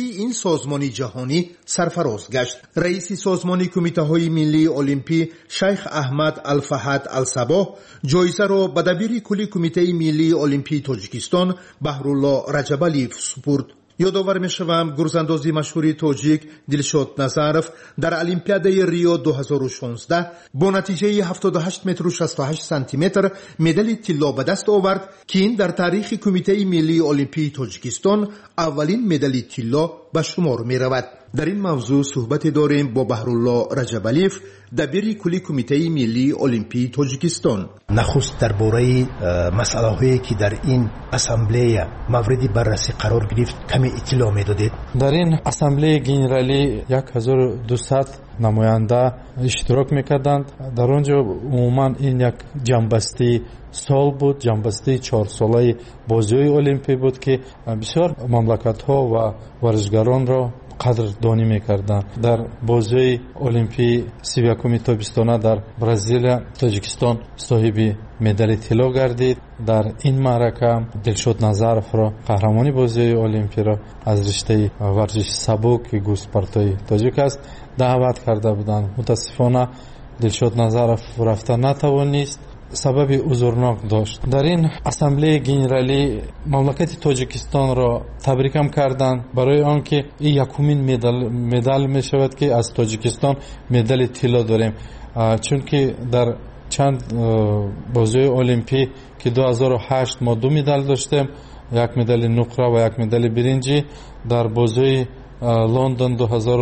سازمان جهانی سرفراز گشت. رئیس سازمان کمیته های ملی المپی شیخ احمد الفهد الصباح جایزه را به دبیر کل کمیته ملی المپی تاجیکستان بهرالله رجبالیف سپرد. یادآور می‌شوم گرزاندازی مشهور تاجیک دلشاد نظرف در المپیاده ریو 2016 با نتیجه 78 متر و 68 سانتی متر مدال طلا به دست آورد که این در تاریخ کمیته ملی المپی تاجیکستان اولین مدال طلا به شمار می‌رود. در این موضوع صحبت داریم با بهرالله رجبالیف دبیر کلی کمیته ملی المپی تاجیکستان. نخست درباره مسائلی که در این اسامبله مورد بررسی قرار گرفت کمی اطلاع می‌دادید؟ در این اسامبله گنرالی 1200 نماینده اشتراک می‌کردند. در آنجا عموما این یک جنبسته سال بود، جنبسته 4 ساله بازی‌های المپی بود که بسیار مملکت‌ها و ورزشکاران را قدردانی می‌کردند. در بازی المپی 31 تابستانه در برزیل تاجیکستان صاحب مدال طلا گردید. در این معرکه دلشاد نظرف را قهرمانی بازی المپی را از رشته ورزش سبک گوسپارتای تاجیک است دعوت کرده بودند. متاسفانه دلشاد نظرف رفته نتوانست، سبب عذرناک داشت. در این اسامبله گنرالی مملکت تاجیکستان را تبریکم کردند برای آنکه این یکمین مدال می شود که از تاجیکستان مدال طلا داریم، چون که در چند بازی المپی که 2008 ما 2 مدال داشتیم، یک مدال نقره و یک مدال برنجی. در بازی لندن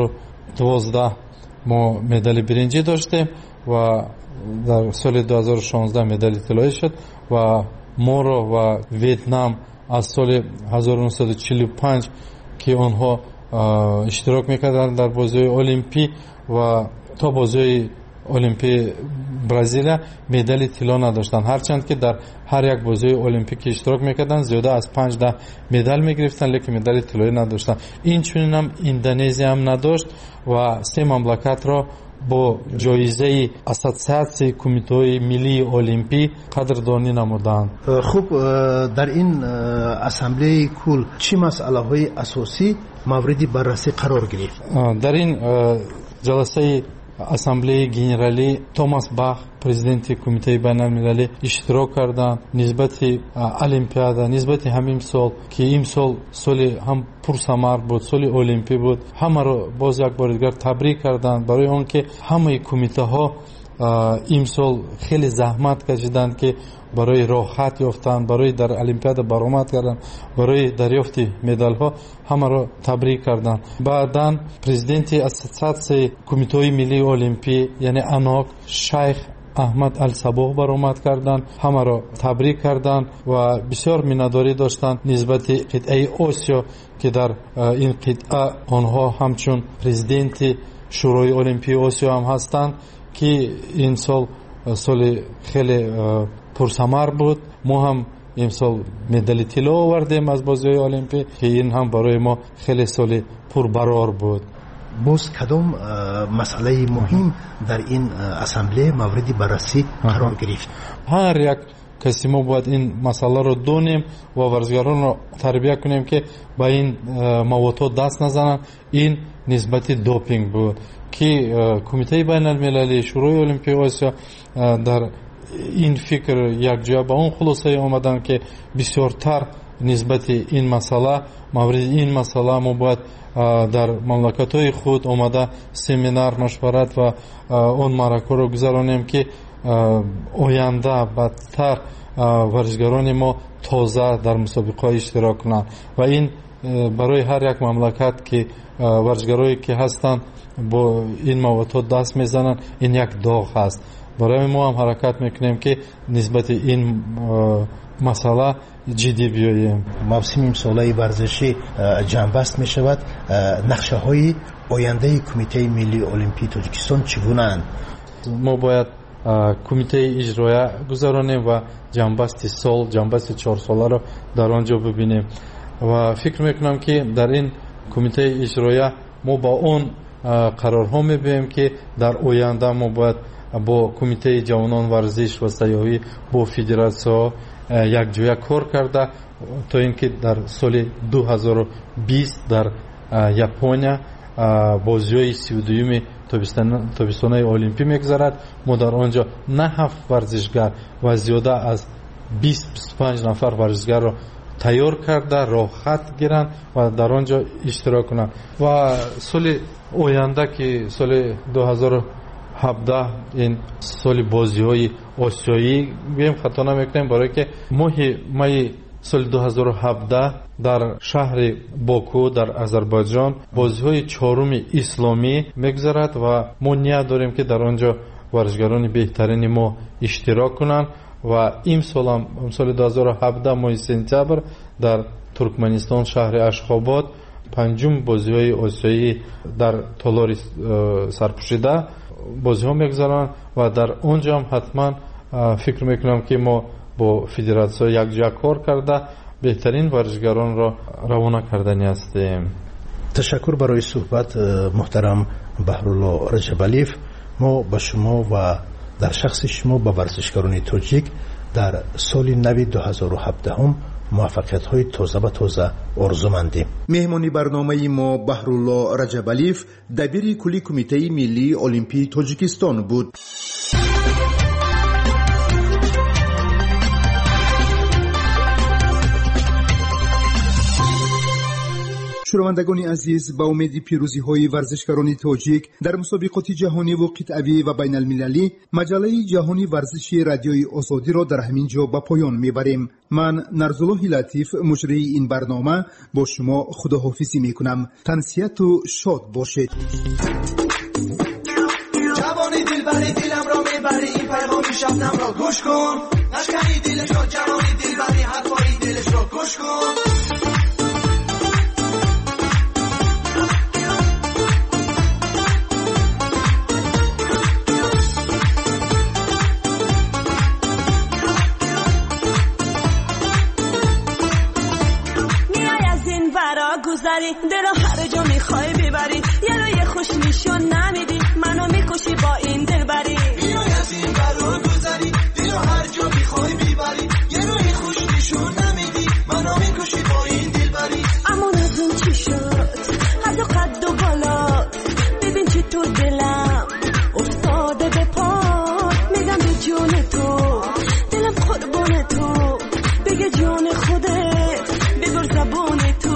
2012 ما مدال برنجی داشتیم و در سال 2016 مدال طلایی شد و مورو و ویتنام از سال 1945 که آنها اشتراک میکردند در بازی المپی و تا بازی المپی برزیل مدال طلا نداشتند، هرچند که در هر یک بازی المپیک اشتراک میکردند زیاده از 5-10 مدال میگرفتند، لیکن مدال طلایی نداشتند. این چنین هم اندونزیا هم نداشت و 3 مملکت را با جایزه اساسیاسیون کمیته ملی المپی قدردانی نمودند. خوب، در این اسامبله کل چه مسئله های اساسی مورد بررسی قرار گرفت؟ در این جلسه اسامبله گنرالی توماس باخ президенти кумитаи байналмилалӣ иштирок карданд нисбати олимпиада, нисбати ҳамин сол ки имсол соли ҳам пурсамар буд, соли олимпӣ буд, ҳамаро боз як бори дигар табрик карданд барои он ки ҳамаи кумитаҳо имсол хеле заҳмат кашиданд ки барои роҳат ёфтанд, барои дар олимпиада баромад карданд, барои дарёфти медалҳо ҳамаро табрик карданд. баъдан президенти ассотсиатсияи кумитаҳои миллии олимпӣ яъне анок шайх احمد الصباح برآمد کردند، همه را تبریک کردند و بسیار میناداری داشتند نسبت قطعه آسیا که در این قطعه آنها همچون پرزیدنت شورای المپی آسیا هم هستند که این سال خیلی پرثمر بود. ما هم امسال مدال طلا آوردیم از بازی‌های المپی که این هم برای ما خیلی سال پربرار بود. باز کدام مسئله مهم در این اسامبله مورد بررسی قرار گرفت؟ هر یک کسی ما باید این مسئله رو دونیم و ورزشکاران رو تربیت کنیم که با این مواد دست نزنن. این نسبت دوپینگ بود که کمیته بین المللی شورای المپی آسیا در این فکر یک جا به اون خلاصه آمدن که بسیارتر نسبت این مسئله مورد این مسئله ما باید در مملکت‌های خود آمده سمینار مشورت و اون معرکه رو گذرانیم که آینده بدتر ورزشکاران ما تازه در مسابقه اشتراک کنند و این برای هر یک مملکت که ورزشکارایی که هستند با این مواد دست میزنن این یک داغ است. برای ما هم حرکت میکنیم که نسبت این مسئله جدی بیاییم. موسم امساله ورزشی جنبست می شود. نقشه های آینده کمیته ملی المپی تاجیکستان چگونه اند؟ ما باید کمیته اجرایی گذارانیم و جنبست سال، جنبست 4 ساله را در آنجا ببینیم و فکر میکنم که در این کمیته اجرایی ما با اون قرارها میبینیم که در آینده ما باید با کمیته جوانان ورزش و سیاحی با فدراسیون یک جویا کار کرده تا اینکه در سال 2020 در япония бозиҳои 32-юми тобистонаи олимпӣ мегузарад. мо дар он ҷо на 7 варзишгар ва зиёда аз 20-25 нафар варзишгарро тайёр карда роҳат гиранд ва дар он ҷо иштирок кунанд. ва соли оянда ки соли 2017 ин соли бозиҳои осиёӣ гӯем хато намекунем, барое ки моҳи майи соли 2017 дар шаҳри Боку дар Азарбайҷон бозиҳои 4-уми исломӣ мегузарад ва мо ния дорем ки дар он ҷо варзишгарони беҳтарини мо иштирок кунанд. ва имсолам соли 2017 моҳи сентябр дар Туркманистон шаҳри Ашхобод 5-ум бозиҳои осиёӣ дар толори сарпӯшида бозиҳо мегузаранд ва дар он ҷо ҳам ҳатман фикр мекунам ки мо бо федератсия якҷоя кор карда беҳтарин варзишгаронро равона кардани ҳастем. ташаккур барои суҳбат муҳтарам Баҳрулло Раҷабалиев. мо ба шумо ва дар шахси шумо ба варзишгарони тоҷик дар соли нави 2017 муваффақиятҳои тоза ба тоза орзу мандем. меҳмони барномаи мо Баҳрулло Раҷабалиев, дабири кулли кумитаи миллии олимпии Тоҷикистон буд. шунавандагони азиз, ба умеди пирӯзиҳои варзишгарони тоҷик дар мусобиқоти ҷаҳониву қитъавӣ ва байналмилалӣ, маҷалаи ҷаҳони варзиши радиои озодиро дар ҳамин ҷо ба поён мебарем. ман Нарзуллоҳи Латиф, муҷрии ин барнома, бо шумо худоҳофизӣ мекунам. тансияту шод бошед. ҷавони дилбари диламро мебари, ин пайғоми шабнамро гӯш кун. нашкани дилашро, ҷавони дилбари ҳарфои дилашро гӯш кун. دلو هر جا میخوای ببری، یه روی خوش نشون نمیدی، منو میکشی با این دلبری. بیای از این برو گذری، دلو هر جا میخوای ببری، یه روی خوش نشون نمیدی، منو میکشی با این دلبری. اما از اون چی شد؟ از و قد و بالا، ببین چی تو دلم افتاده به پا. میگم به جون تو، دلم قربون تو، بگه جون خودت، ببر زبون تو.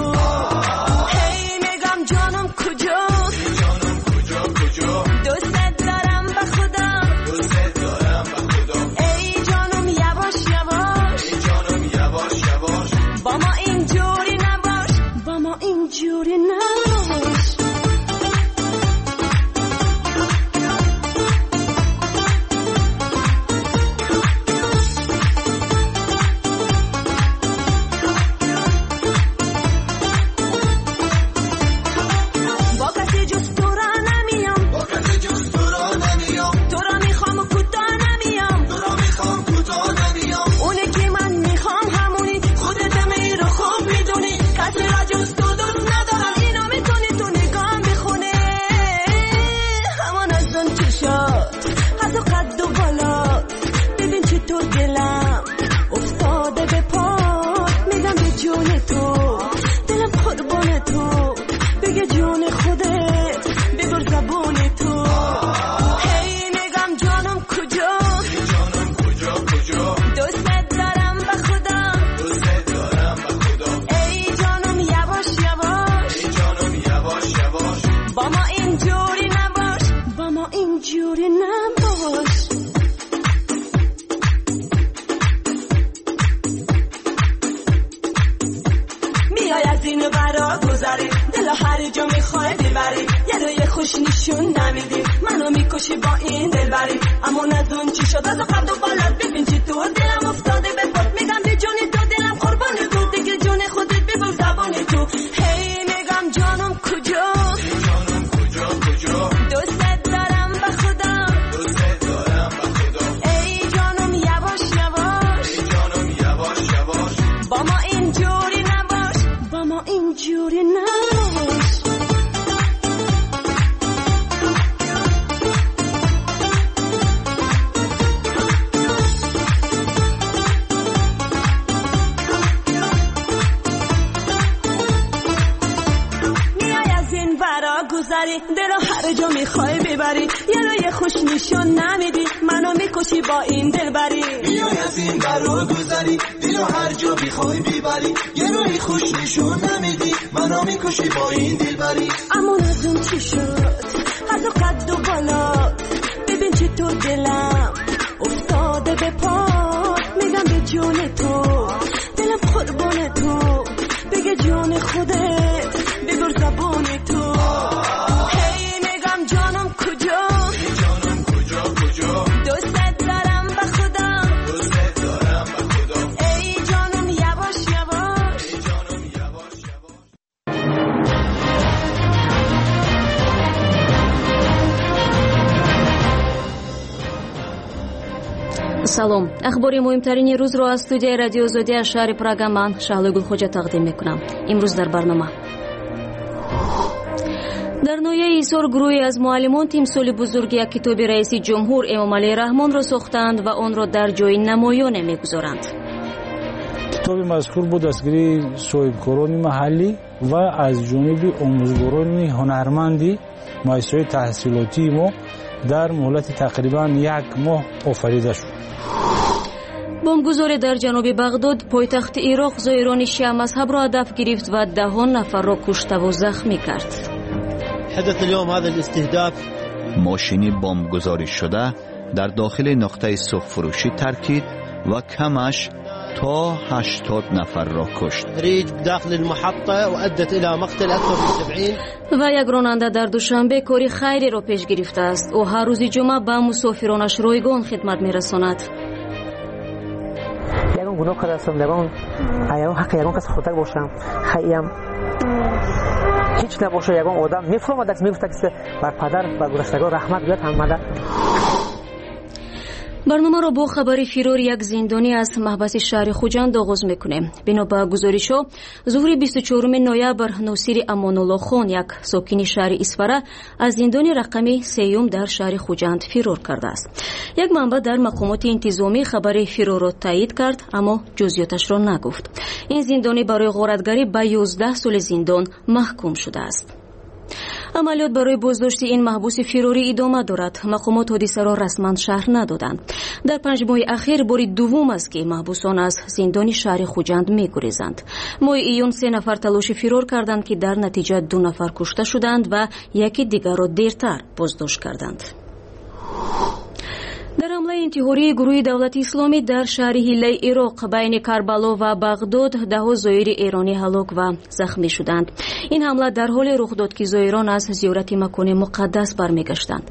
گذری دلو هر جا میخوای ببری یه خوش نشون نمیدی منو میکشی با این دل بری بیا از این برو گذری دلو هر جا میخوای ببری یه خوش نشون نمیدی منو میکشی با این دل بری اما ندون چی شد از قد و بالا ببین چطور دلم افتاده به پا میگم به جون تو دلم قربان تو بگه جون خودت ببر زبان تو هی میگم جانم کجا دوستت دارم به خدا ای جانم یواش یواش салом ахбори муҳимтарини рӯзро аз студияи радиои озодӣ аз шаҳри прага ман шаҳлои гулхоҷа тақдим мекунам. имрӯз дар барнома дар ноҳияи ҳисор гурӯҳе аз муаллимон тимсоли бузурги як китоби раиси ҷумҳур эмомалии раҳмонро сохтанд ва онро дар ҷои намоёне мегузоранд. китоби мазкур бо дастгирии соҳибкорони маҳаллӣ ва аз ҷониби омӯзгорони ҳунарманди муассисаҳои таҳсилотии мо дар муҳлати тақрибан 1 моҳ офарида шуд. бомбгузоре дар ҷануби бағдод пойтахти ироқ зоирони шиъамазҳабро ҳадаф гирифт ва даҳон нафарро куштаву захмӣ кард. мошини бомбгузоришшуда дар дохили нуқтаи сухфурӯшӣ таркид ва камаш то 80 нафарро кушт. ва як ронанда дар душанбе кори хайреро пеш гирифтааст. ӯ ҳар рӯзи ҷумъа ба мусофиронаш ройгон хидмат мерасонад. ягон гуноҳ кардастам, ягон ҳаққи ягон кас хотар бошам, хаям ҳеҷ набоша. ягон одам мефаҳмад мегуфта ки бар падар ба гузаштагон раҳмат гӯяд ҳаммада. барномаро бо хабари фирори як зиндонӣ аз маҳбаси шаҳри хуҷанд оғоз мекунем. бино ба гузоришҳо зуҳри 24 ноябр носири амонуллохон, як сокини шаҳри исфара, аз зиндони рақами 3 дар шаҳри хуҷанд фирор кардааст. як манбаъ дар мақомоти интизомӣ хабари фирорро таъид кард, аммо ҷузъиёташро нагуфт. ин зиндонӣ барои ғоратгарӣ ба 11 соли зиндон маҳкум шудааст. амалиёт барои боздошти ин маҳбуси фирорӣ идома дорад. мақомот ҳодисаро расман шаҳр надоданд. дар 5 моҳи ахир бори дуввум аст ки маҳбусон аз зиндони шаҳри хуҷанд мегурезанд. моҳи июн 3 нафар талоши фирор карданд ки дар натиҷа 2 нафар кушта шуданд ва яки дигарро дертар боздошт карданд. дар ҳамлаи интиҳории гурӯҳи давлати исломӣ дар шаҳри ҳиллаи ироқ байни Карбало ва Бағдод даҳо зоири эронӣ ҳалок ва захмӣ шуданд. ин ҳамла дар ҳоле рух дод ки зоирон аз зиёрати макони муқаддас бармегаштанд.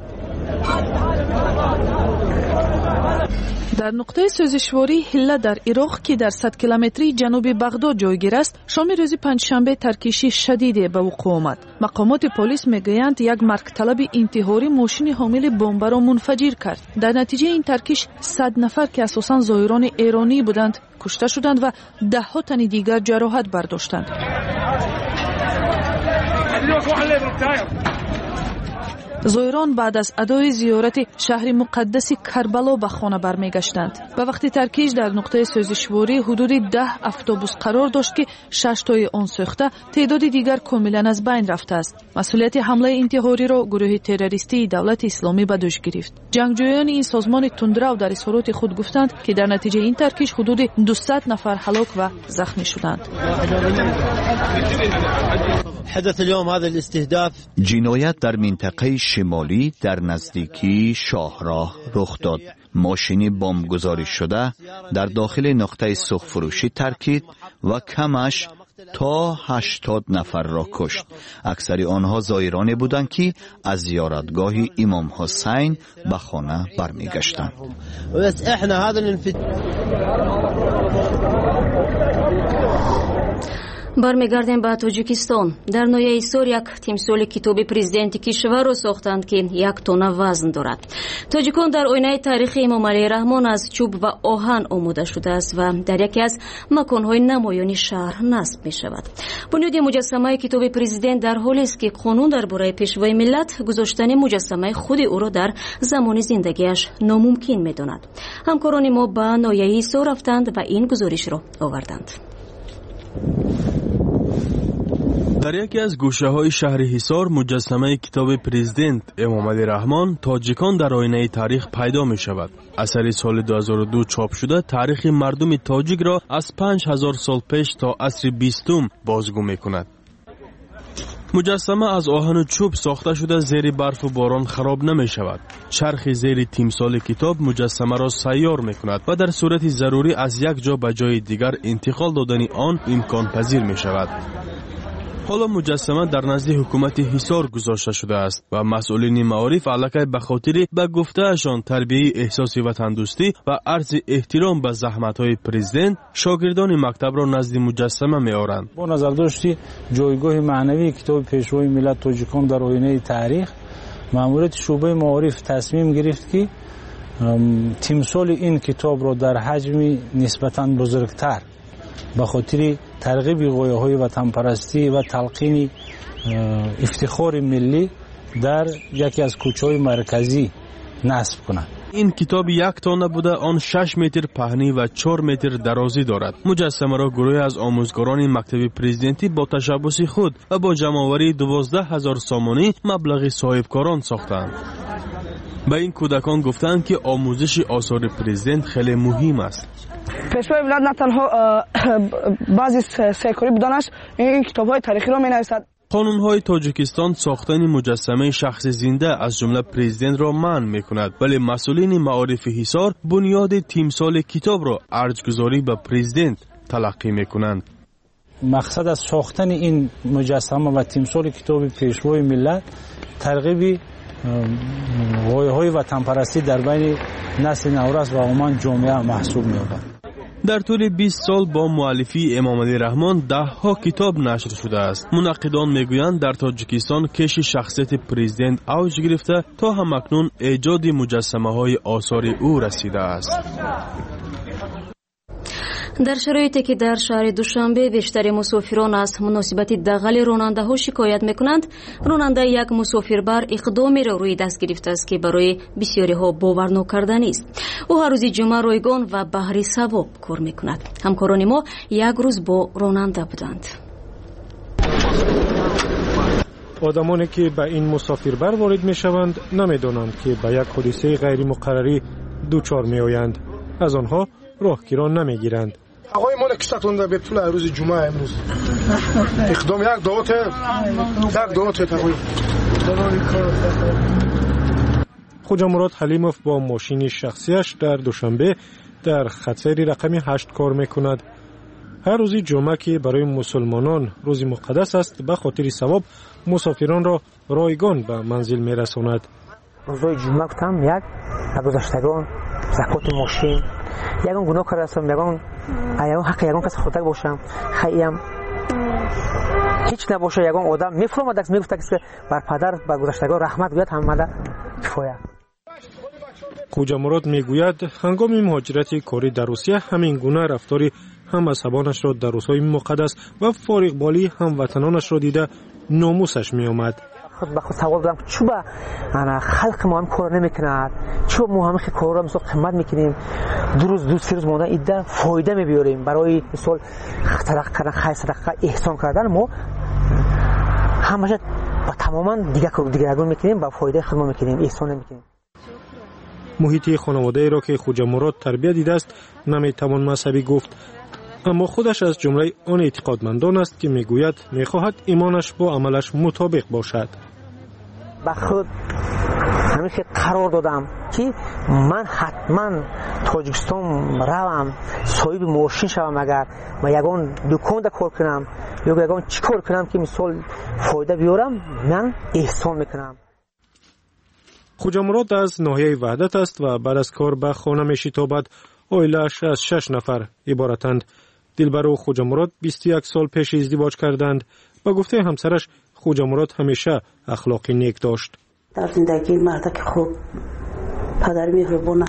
дар нуқтаи сӯзишвории ҳилла дар ироқ ки дар 100 километри ҷануби Бағдод ҷойгир аст, шоми рӯзи панҷшанбе таркиши шадиде ба вуқӯъ омад. мақомоти полис мегӯянд як маркталаби интиҳорӣ мошини ҳомили бомбаро мунфаҷир кард. дар натиҷаи ин таркиш 100 нафар ки асосан зоирони эронӣ буданд кушта шуданд ва даҳҳо тани дигар ҷароҳат бардоштанд. зоирон баъд аз адои зиёрати шаҳри муқаддаси Карбало ба хона бармегаштанд. ба вақти таркиш дар нуқтаи сӯзишворӣ ҳудуди 10 автобус қарор дошт ки 6 тои он сӯхта, теъдоди дигар комилан аз байн рафтааст. масъулияти ҳамлаи интиҳориро гурӯҳи террористии давлати исломӣ ба дӯш гирифт. ҷангҷӯёни ин созмони тундрав дар изҳороти худ гуфтанд ки дар натиҷаи ин таркиш ҳудуди 200 нафар ҳалок ва захмӣ шуданд. جنایت در منطقه شمالی در نزدیکی شاهراه رخ داد. ماشینی بمبگذاری شده در داخل نقطه سوخت‌فروشی ترکید و کمش تا 80 نفر را کشت. اکثر آنها زائرانی بودند که از زیارتگاه امام حسین به خانه برمیگشتند. бармегардем ба Тоҷикистон. дар ноҳияи Исор як тимсоли китоби президенти кишварро сохтанд ки 1 тонна вазн дорад. тоҷикон дар оинаи таърихи эмомалии раҳмон аз чӯб ва оҳан омода шудааст ва дар яке аз маконҳои намоёни шаҳр насб мешавад. бунёди муҷассамаи китоби президент дар ҳолест ки қонун дар бораи пешвои миллат гузоштани муҷассамаи худи ӯро дар замони зиндагиаш номумкин медонад. ҳамкорони мо ба ноҳияи Исор рафтанд ва ин гузоришро оварданд. در یکی از گوشه‌های شهر حصار مجسمه کتاب پرزیدنت امام علی رحمان تاجیکان در آینه تاریخ پیدا می شود. اثری سال 2002 چاپ شده تاریخ مردم تاجیک را از 5000 سال پیش تا عصر 20 بازگو می کند. مجسمه از آهن و چوب ساخته شده زیر برف و باران خراب نمی شود. چرخ زیر تیمسال کتاب مجسمه را سیار می کند و در صورت ضروری از یک جا به جای دیگر انتقال دادن آن امکان پذیر می شود. حالا مجسمه در نزد حکومت حصار گذاشته شده است و مسئولین معارف علاقه به خاطر به گفتهشان تربیه احساس وطندوستی و عرض احترام به زحمت‌های پرزیدنت شاگردان مکتب را نزد مجسمه می‌آورند. با نظر داشتی جایگاه معنوی کتاب پیشروی ملت تاجیکان در آینه تاریخ، مأموریت شعبه معارف تصمیم گرفت که تمثال این کتاب را در حجم نسبتاً بزرگتر به خاطر ترغیب غایه‌های وطن پرستی و تلقین افتخار ملی در یکی از کوچه‌های مرکزی نصب کنند. این کتاب یک تانه بوده، آن 6 متر پهنی و 4 متر درازی دارد. مجسمه را گروهی از آموزگاران مکتب پرزیدنتی با تشبث خود و با جمع‌آوری 12000 سامانی مبلغ صاحبکاران ساختند. به این کودکان گفتند که آموزش آثار پرزیدنت خیلی مهم است. پیشوای ولایت نه تنها بعضی سیکاری بودنش این کتاب‌های تاریخی را می‌نویسد. قانون‌های تاجیکستان ساختن مجسمه شخص زنده از جمله پرزیدنت را منع می‌کند، ولی مسئولین معارف حصار بنیاد تیمسال کتاب را ارج‌گذاری به پرزیدنت تلقی می‌کنند. مقصد از ساختن این مجسمه و تیمسال کتاب پیشوای ملت ترغیب غایه‌های وطن پرستی در بین نسل نورست و عموما جامعه محسوب می‌یابد. در طول 20 سال با مؤلفی امام علی رحمان 10 کتاب نشر شده است. منقدان میگویند در تاجیکستان کش شخصیت پرزیدنت اوج گرفته تا همکنون ایجاد مجسمه‌های آثار او رسیده است. در شرایطی که در شهر دوشنبه بیشتر مسافران از مناسبت دغل راننده‌ها شکایت می‌کنند، راننده یک مسافربر اقدامی را روی دست گرفته است که برای بسیاری‌ها باور نکردنی است. او هر روز جمعه رایگان و بهر ثواب کار می‌کند. همکاران ما یک روز با راننده بودند. آدمانی که به این مسافربر وارد می‌شوند نمی‌دانند که به یک حادثه غیر مقرری دچار می‌آیند. از آنها راهگیران نمی‌گیرند. آقای ما نکستون به طول روز جمعه امروز اقدام یک دعوت تقوی. خوجا مراد حلیموف با ماشین شخصیش در دوشنبه در خطری رقمی 8 کار میکند. هر روز جمعه که برای مسلمانان روز مقدس است، به خاطر ثواب مسافران را رایگان به منزل میرساند. روزهای جمعه گفتم یک گذشتگان زکات ماشین یگان گناه کرده هستم، یگان حق یگان کس خودک باشم، خیلی هیچ نباشه. یگان آدم میفرماد که میگفت که بر پدر بر گذشتگان رحمت گوید همه کفایه. خوجا مراد میگوید هنگام مهاجرت کاری در روسیه همین گونه رفتاری هم مذهبانش را در روزهای مقدس و فارغ بالی هموطنانش را دیده ناموسش میآمد. خود به خود سوال دارم چوب خلق ما هم کار نمیکند، چوب ما هم کار را مثلا خدمت میکنیم، 2 روز 3 روز مانده ایده فایده میبیاریم برای مثلا صدقه کردن، خیر صدقه احسان کردن، ما همش با تماما دیگرگون میکنیم، با فایده خود ما میکنیم، احسان نمیکنیم. محیط خانواده را که خوجا مراد تربیت دیده است نمیتوان مذهبی گفت، اما خودش از جمله آن اعتقادمندان است که میگوید میخواهد ایمانش با عملش مطابق باشد. با خود همیشه قرار دادم که من حتما تاجیکستان روم، صاحب ماشین شوم، اگر و یگان دکان دا کار کنم یا یگان چی کار کنم که مثال فایده بیارم، من احسان میکنم. خوجا مراد از ناحیه وحدت است و بعد از کار به خانه میشتابد. عائله‌اش از 6 نفر عبارتند. دلبر و خوجا مراد 21 سال پیش ازدواج کردند. با گفته همسرش خوجا مراد همیشه اخلاقی نیک داشت. در زندگی مرد خوب، پدر مهربان.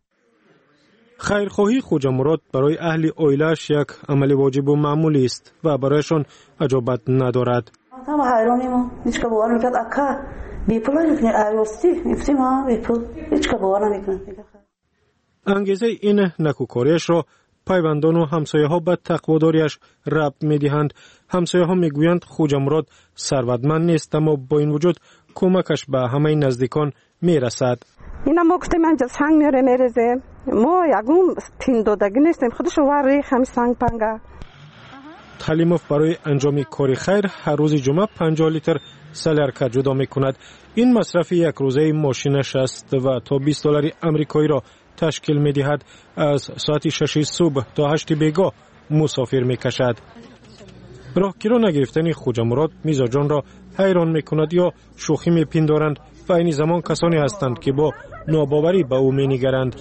خیرخواهی خوجا مراد برای اهل عائله‌اش یک عمل واجب و معمولی است و برایشان عجابت ندارد. تمام حیرانیم، هیچ که باور نمی‌کرد اکا بیپول می‌کنه، ایوستی می‌فتیم ها بیپول، هیچ که باور نمی‌کنه. انگیزه این نکوکاریش را پیوندان و همسایه ها به تقواداریش ربط می دهند. همسایه ها می گویند خوجا مراد ثروتمند نیست، اما با این وجود کمکش به همه نزدیکان می رسد. اینا ما گفتیم اینجا سنگ میریزه، ما یکم تین دادگی نیستیم، خودش وری همین سنگ پنگه. حلیموف برای انجام کار خیر هر روز جمعه 50 لیتر سالرکا جدا می کند. این مصرف یک روزه ماشینش است و تا $20 آمریکایی را تشکیل می دهد. از ساعت 6 صبح تا 8 بیگاه مسافر می کشد. راهگیران نگرفتن خوجا مراد میزا جان را حیران می کند یا شوخی می پندارند و این زمان کسانی هستند که با ناباوری به او می نگرند.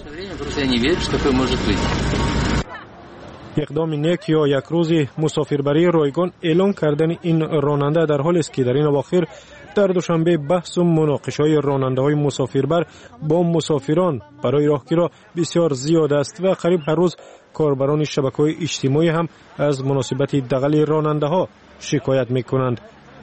اقدام نیک یا یک روزی مسافربری رایگان اعلان کردن این راننده در حالی است که در این اواخر در دوشنبه بحث و مناقشه‌های راننده‌های مسافربر با مسافران برای راهگیرا بسیار زیاد است و قریب هر روز کاربران شبکه‌های اجتماعی هم از مناسبت دغل راننده‌ها شکایت می‌کنند.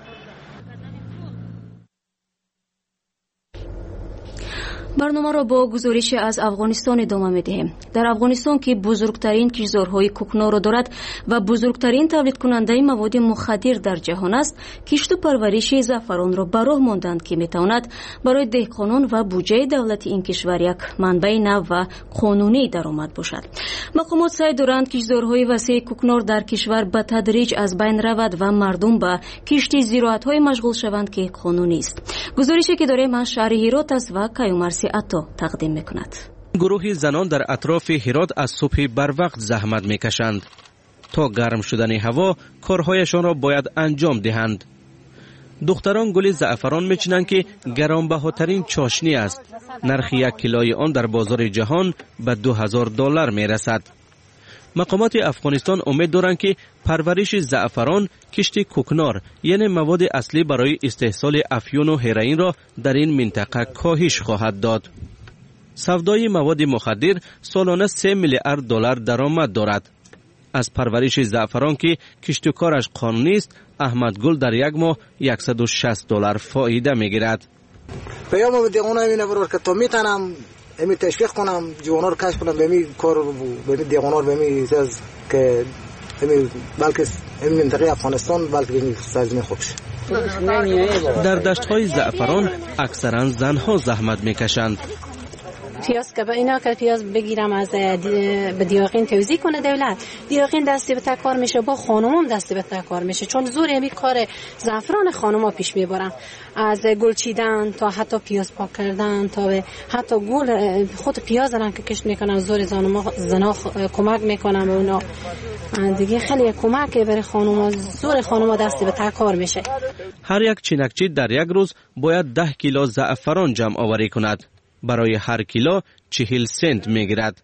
برنامه را با گزارش از افغانستان ادامه می‌دهیم. در افغانستان که بزرگترین کشتزارهای کوکنار را دارد و بزرگترین تولید کننده مواد مخدر در جهان است، کشت و پرورش زعفران را به راه ماندند که می‌تواند برای دهقانان و بودجه دولت این کشور یک منبع نو و قانونی درآمد باشد. مقامات سعی دارند کشتزارهای وسیع کوکنار در کشور به تدریج از بین رود و مردم به کشت زراعت‌های مشغول شوند که قانونی است. گزارشی که داریم از شهر هرات است و کیومرثی عطا تقدیم میکند. گروه زنان در اطراف هرات از صبح بر وقت زحمت میکشند. تا گرم شدن هوا کارهایشان را باید انجام دهند. دختران گل زعفران میچینند که گرانبهاترین چاشنی است. نرخ 1 کیلوی آن در بازار جهان به $2000 میرسد. مقامات افغانستان امید دارند که پرورش زعفران، کشت کوکنار یعنی مواد اصلی برای استحصال افیون و هروئین را در این منطقه کاهش خواهد داد. سودای مواد مخدر سالانه $3 میلیارد درآمد دارد. از پرورش زعفران که کشت و کارش قانونی است، احمد گل در یک ماه $160 فایده میگیرد. پیام دیگونه اینه برور که تو میتونم امی تشویق کنم جوان‌ها رو کشف کنم به می کار به می دیوانار به می از که امی بلکه امی منطقه افغانستان بلکه به می سازمان خودش. در دشت‌های زعفران اکثرا زنها زحمت میکشند. پیاز که اینا که پیاز بگیرم از به دیاقین توزیع کنه دولت، دیاقین دستی به کار میشه، با خانومم دستی به کار میشه، چون زور همی کار زعفران خانوما پیش میبرن، از گل چیدن تا حتی پیاز پاک کردن تا حتی گل خود پیاز هم که کشت میکنن، زور زنا کمک میکنن به اونا دیگه، خیلی کمک برای خانوما، زور خانوما دستی به کار میشه. هر یک چینکچی در یک روز باید 10 کیلو زعفران جمع آوری کند. برای هر کیلو 40 سنت میگیرد.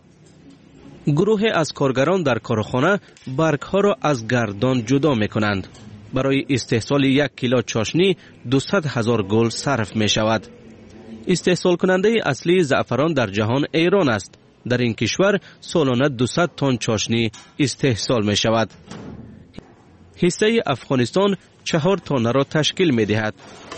گروه از کارگران در کارخانه برگ ها را از گردان جدا میکنند. برای استحصال 1 کیلو چاشنی 200,000 گل صرف می شود. استحصال کننده اصلی زعفران در جهان ایران است. در این کشور سالانه 200 تن چاشنی استحصال می شود. حصه افغانستان 4 تن را تشکیل می دهد.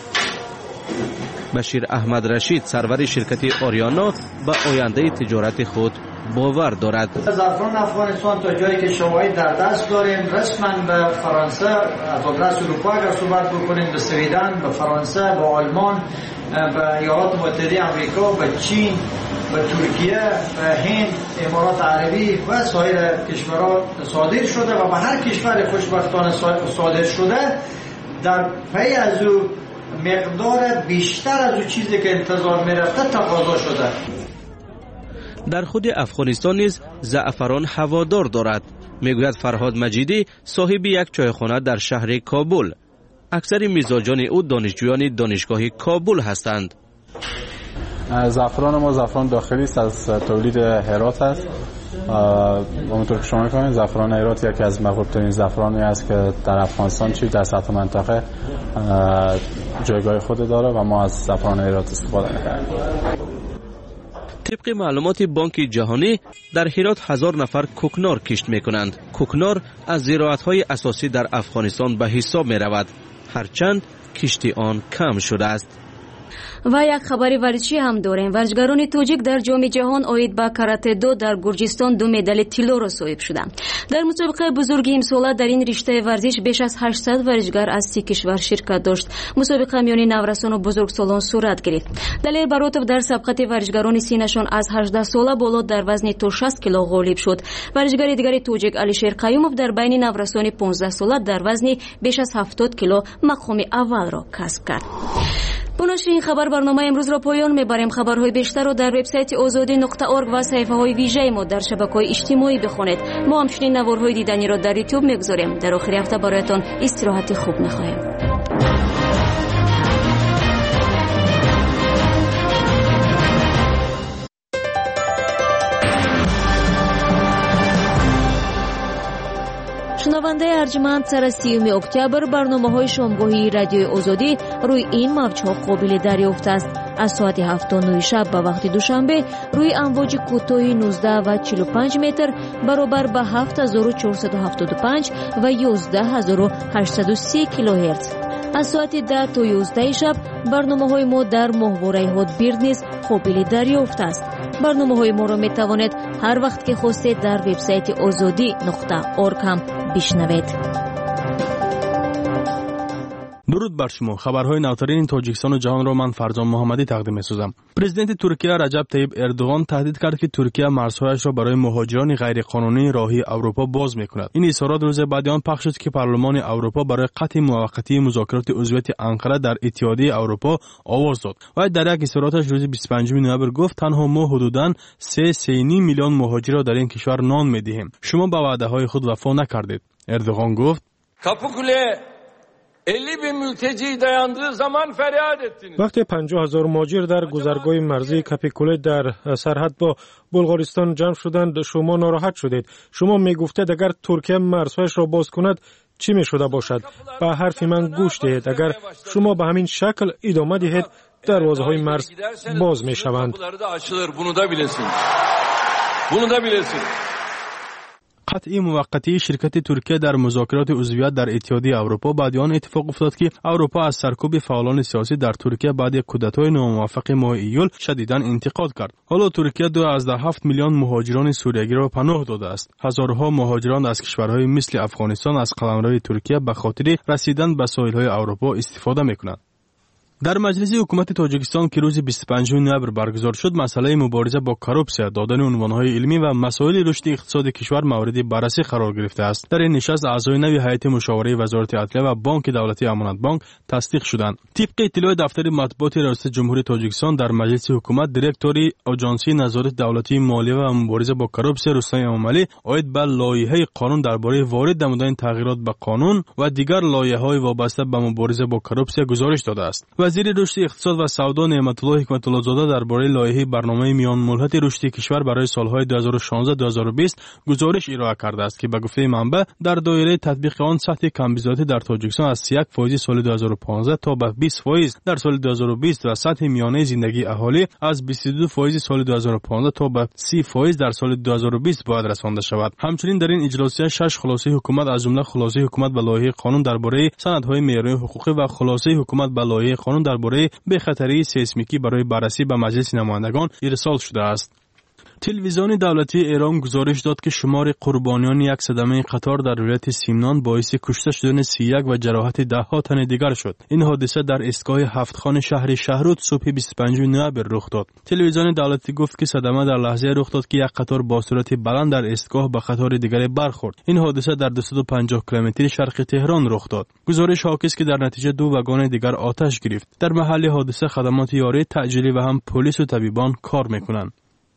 بشیر احمد رشید سرور شرکت آریانا به آینده تجارت خود باور دارد. زعفران افغانستان تا جایی که شواهد در دست داریم رسما به فرانسه، از آدرس اروپا اگر صحبت بکنیم، به سویدن، به فرانسه، به آلمان، به ایالات متحده آمریکا، به چین، به ترکیه، به هند، امارات عربی و سایر کشورها صادر شده و به هر کشور خوشبختانه صادر شده در پی از او مقدار بیشتر از اون چیزی که انتظار میرفته تقاضا شده. در خود افغانستان نیز زعفران هوادار دارد. میگوید فرهاد مجیدی صاحب یک چایخانه در شهر کابل. اکثر میزاجان او دانشجویان دانشگاه کابل هستند. زعفران ما زعفران داخلی است، از تولید هرات است. همونطور که شما می‌فهمید زعفران هرات یکی از محبوب‌ترین زعفرانی است که در افغانستان در سطح منطقه جایگاه خود داره و ما از زعفران هرات استفاده می‌کنیم. طبق معلومات بانک جهانی در هرات 1000 نفر کوکنار کشت می‌کنند. کوکنار از زراعت‌های اساسی در افغانستان به حساب می‌رود، هرچند کشت آن کم شده است. و یک خبر ورزشی هم داریم. ورزشکاران تاجیک در جام جهان اوید با کاراته دو در گرجستان 2 مدال طلا را صاحب شدند. در مسابقه بزرگ امسال در این رشته ورزش بیش از 800 ورزشکار از 30 کشور شرکت داشت. مسابقه میان نورسان و بزرگسالان صورت گرفت. دلیر براتوف در سبقت ورزشکاران سینه‌شان از 18 ساله بالا در وزن تا 60 کیلو غالب شد. ورزشکار دیگر تاجیک علیشیر قیوموف در بین نورسان 15 ساله در وزن بیش از 70 کیلو مقام اول را کسب کرد. با نشر این خبر برنامه امروز را پایان میبریم. خبرهای بیشتر را در وبسایت azadi.org و صفحه‌های ویژه ما در شبکه‌های اجتماعی بخونید. ما همچنین نوارهای دیدنی را در یوتیوب میگذاریم. در آخر هفته برایتان استراحت خوب می‌خواهیم. شنونده ارجمند، سر 30 اکتبر برنامه‌های شامگاهی رادیوی آزادی روی این موج‌ها قابل دریافت است. از ساعت 7:09 شب به وقت دوشنبه روی امواج کوتاه 19 و 45 متر برابر به 7475 و 11830 کیلوهرتز. از ساعت 10 تا 11 شب برنامه‌های ما در ماهواره هاتبیرد نیز قابل دریافت است. برنامه‌های ما را می‌توانید هر وقت که خواستید در وبسایت azadi.org هم بشنوید. درود بر شما. خبرهای نوترین تاجیکستان و جهان را من فرزان محمدی تقدیم می‌سازم. پرزیدنت ترکیه رجب طیب اردوغان تهدید کرد که ترکیه مرزهایش را برای مهاجران غیرقانونی راهی اروپا باز می‌کند. این اظهارات روز بعد آن پخش شد که پارلمان اروپا برای قطع موقتی مذاکرات عضویت انقره در اتحادیه اروپا آواز داد. و در یک اظهاراتش روز 25 نوامبر گفت تنها ما حدوداً 3.5 میلیون مهاجر را در این کشور نان می‌دهیم. شما به وعده‌های خود وفا نکردید. اردوغان گفت وقتی 50,000 مهاجر در گذرگاه مرزی کاپیکوله در سرحد با بلغارستان جمع شدند شما ناراحت شدید. شما میگفتید اگر ترکیه مرزهایش را باز کند چی می شده باشد؟ به حرف من گوش دهید. اگر شما به همین شکل ادامه دهید دروازه های مرز باز می شوند. قطعی موقتی شرکت ترکیه در مذاکرات عضویت در اتحادیه اروپا بعد آن اتفاق افتاد که اروپا از سرکوب فعالان سیاسی در ترکیه بعد کودتای ناموفق ماه ایول شدیداً انتقاد کرد. حالا ترکیه 2.7 میلیون مهاجران سوریگی را پناه داده است. هزارها مهاجران از کشورهای مثل افغانستان از قلمرو ترکیه به خاطر رسیدن به ساحل‌های اروپا استفاده می‌کنند. در مجلس حکومت تاجیکستان که روز 25 نوامبر برگزار شد، مسئله مبارزه با کروپسیا، دادن عنوانهای علمی و مسائل رشد اقتصاد کشور مورد بررسی قرار گرفته است. در این نشست اعضای نوی هیئت مشاوره وزارت عدلیه و بانک دولتی امانت بانک تصدیق شدند. طبق اطلاع دفتر مطبوعات ریاست جمهوری تاجیکستان در مجلس حکومت دیرکتور آژانسی نظارت دولتی مالیه و مبارزه با کروپسیا رستم امامعلی اید به لایحه قانون درباره وارد نمودن تغییرات به قانون و دیگر لایحه‌های وابسته به مبارزه با کروپسیا گزارش داده است. وزیر رشد اقتصاد و سودا نعمت الله حکمت الله زاده درباره لایحه برنامه میان ملحت رشد کشور برای سالهای 2016-2020 گزارش ارائه کرده است که به گفته منبع در دایره تطبیق آن سطح کمبیزاتی در تاجیکستان از 31% سال 2015 تا به 20% در سال 2020 و سطح میانه زندگی اهالی از 22% سال 2015 تا به 30% در سال 2020 باید رسانده شود. همچنین در این اجلاس 6 خلاصه حکومت از جمله خلاصه حکومت به لایحه قانون درباره سندهای معیاری حقوقی و خلاصه حکومت به لایحه قانون درباره بخطری سیسمیکی برای بررسی به مجلس نمایندگان ارسال شده است. تلویزیون دولتی ایران گزارش داد که شمار قربانیان یک صدمه قطار در ولایت سیمنان باعث کشته شدن 31 و جراحت 10 تن دیگر شد. این حادثه در ایستگاه هفتخان شهر شهرود صبح 25 نوامبر رخ داد. تلویزیون دولتی گفت که صدمه در لحظه رخ داد که یک قطار با سرعت بلند در ایستگاه به قطار دیگر برخورد. این حادثه در 250 کیلومتری شرق تهران رخ داد. گزارش حاکی است که در نتیجه 2 واگن دیگر آتش گرفت. در محل حادثه خدمات یاری تعجیلی و هم پلیس و طبیبان کار می‌کنند.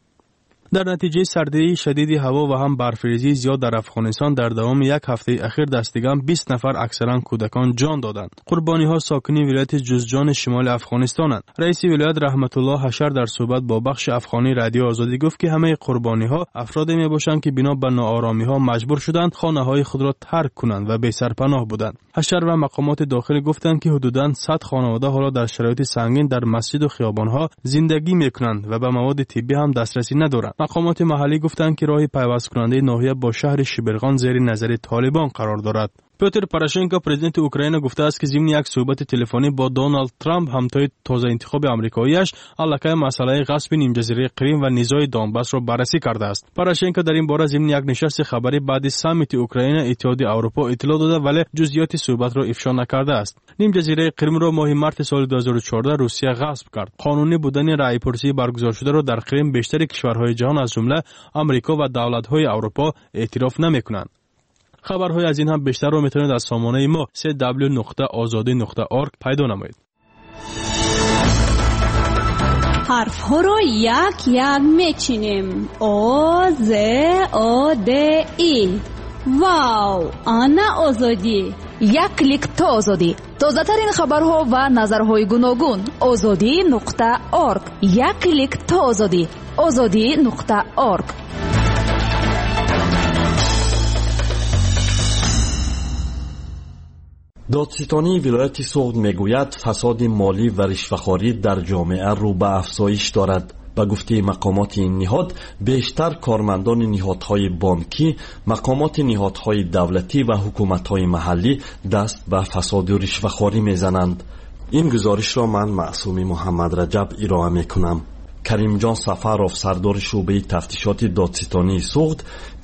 در نتیجه سردی شدید هوا و هم برفریزی زیاد در افغانستان در دوام یک هفته اخیر دستگام 20 نفر اکثرا کودکان جان دادند. قربانی ها ساکنی ولایت جوزجان شمال افغانستانند. رئیس ولایت رحمت الله حشر در صحبت با بخش افغانی رادیو آزادی گفت که همه قربانی ها افرادی می باشند که بنا به ناآرامی ها مجبور شدند خانه های خود را ترک کنند و بی سرپناه بودند. حشر و مقامات داخلی گفتند که حدوداً 100 خانواده حالا در شرایط سنگین در مسجد و خیابان ها زندگی می کنند و به مواد طبی هم دسترسی ندارند. مقامات محلی گفتند که راه پیوست کننده ناحیه با شهر شبرغان زیر نظر طالبان قرار دارد. پیوتر پوراشنکو پرزیدنت اوکراین گفته است که ضمن یک صحبت تلفنی با دونالد ترامپ همتای تازه انتخاب آمریکاییش علاقه مسئله غصب نیم جزیره کریم و نزاع دونباس را بررسی کرده است. پوراشنکو در این باره ضمن یک نشست خبری بعد سامیت اوکراین اتحادیه اروپا اطلاع داده ولی جزئیات صحبت را افشا نکرده است. نیم جزیره کریم را ماه مارس سال 2014 روسیه غصب کرد. قانونی بودن رأی پرسی برگزار شده را در کریم بیشتر کشورهای جهان از جمله آمریکا و دولت‌های اروپا اعتراف نمی‌کنند. خبرهای از این هم بیشتر رو میتونید از سامانه ما www.azadi.org پیدا نمایید. حرف ها رو یک یک میچینیم. آ ز آ د ای. واو، آنا آزادی. یک کلیک تا آزادی. تازه ترین خبرها و نظرهای گوناگون. azadi.org. یک کلیک تا آزادی. azadi.org. دادستانی ولایت سوغد میگوید فساد مالی و رشوه‌خواری در جامعه رو به افزایش دارد. به گفته مقامات این نهاد بیشتر کارمندان نهادهای بانکی، مقامات نهادهای دولتی و حکومت‌های محلی دست به فساد و رشوه‌خواری میزنند. این گزارش را من معصومی محمد رجب ارائه میکنم. کریم جان سفرов سردار شعبه تفتیشات دادستانی سوغد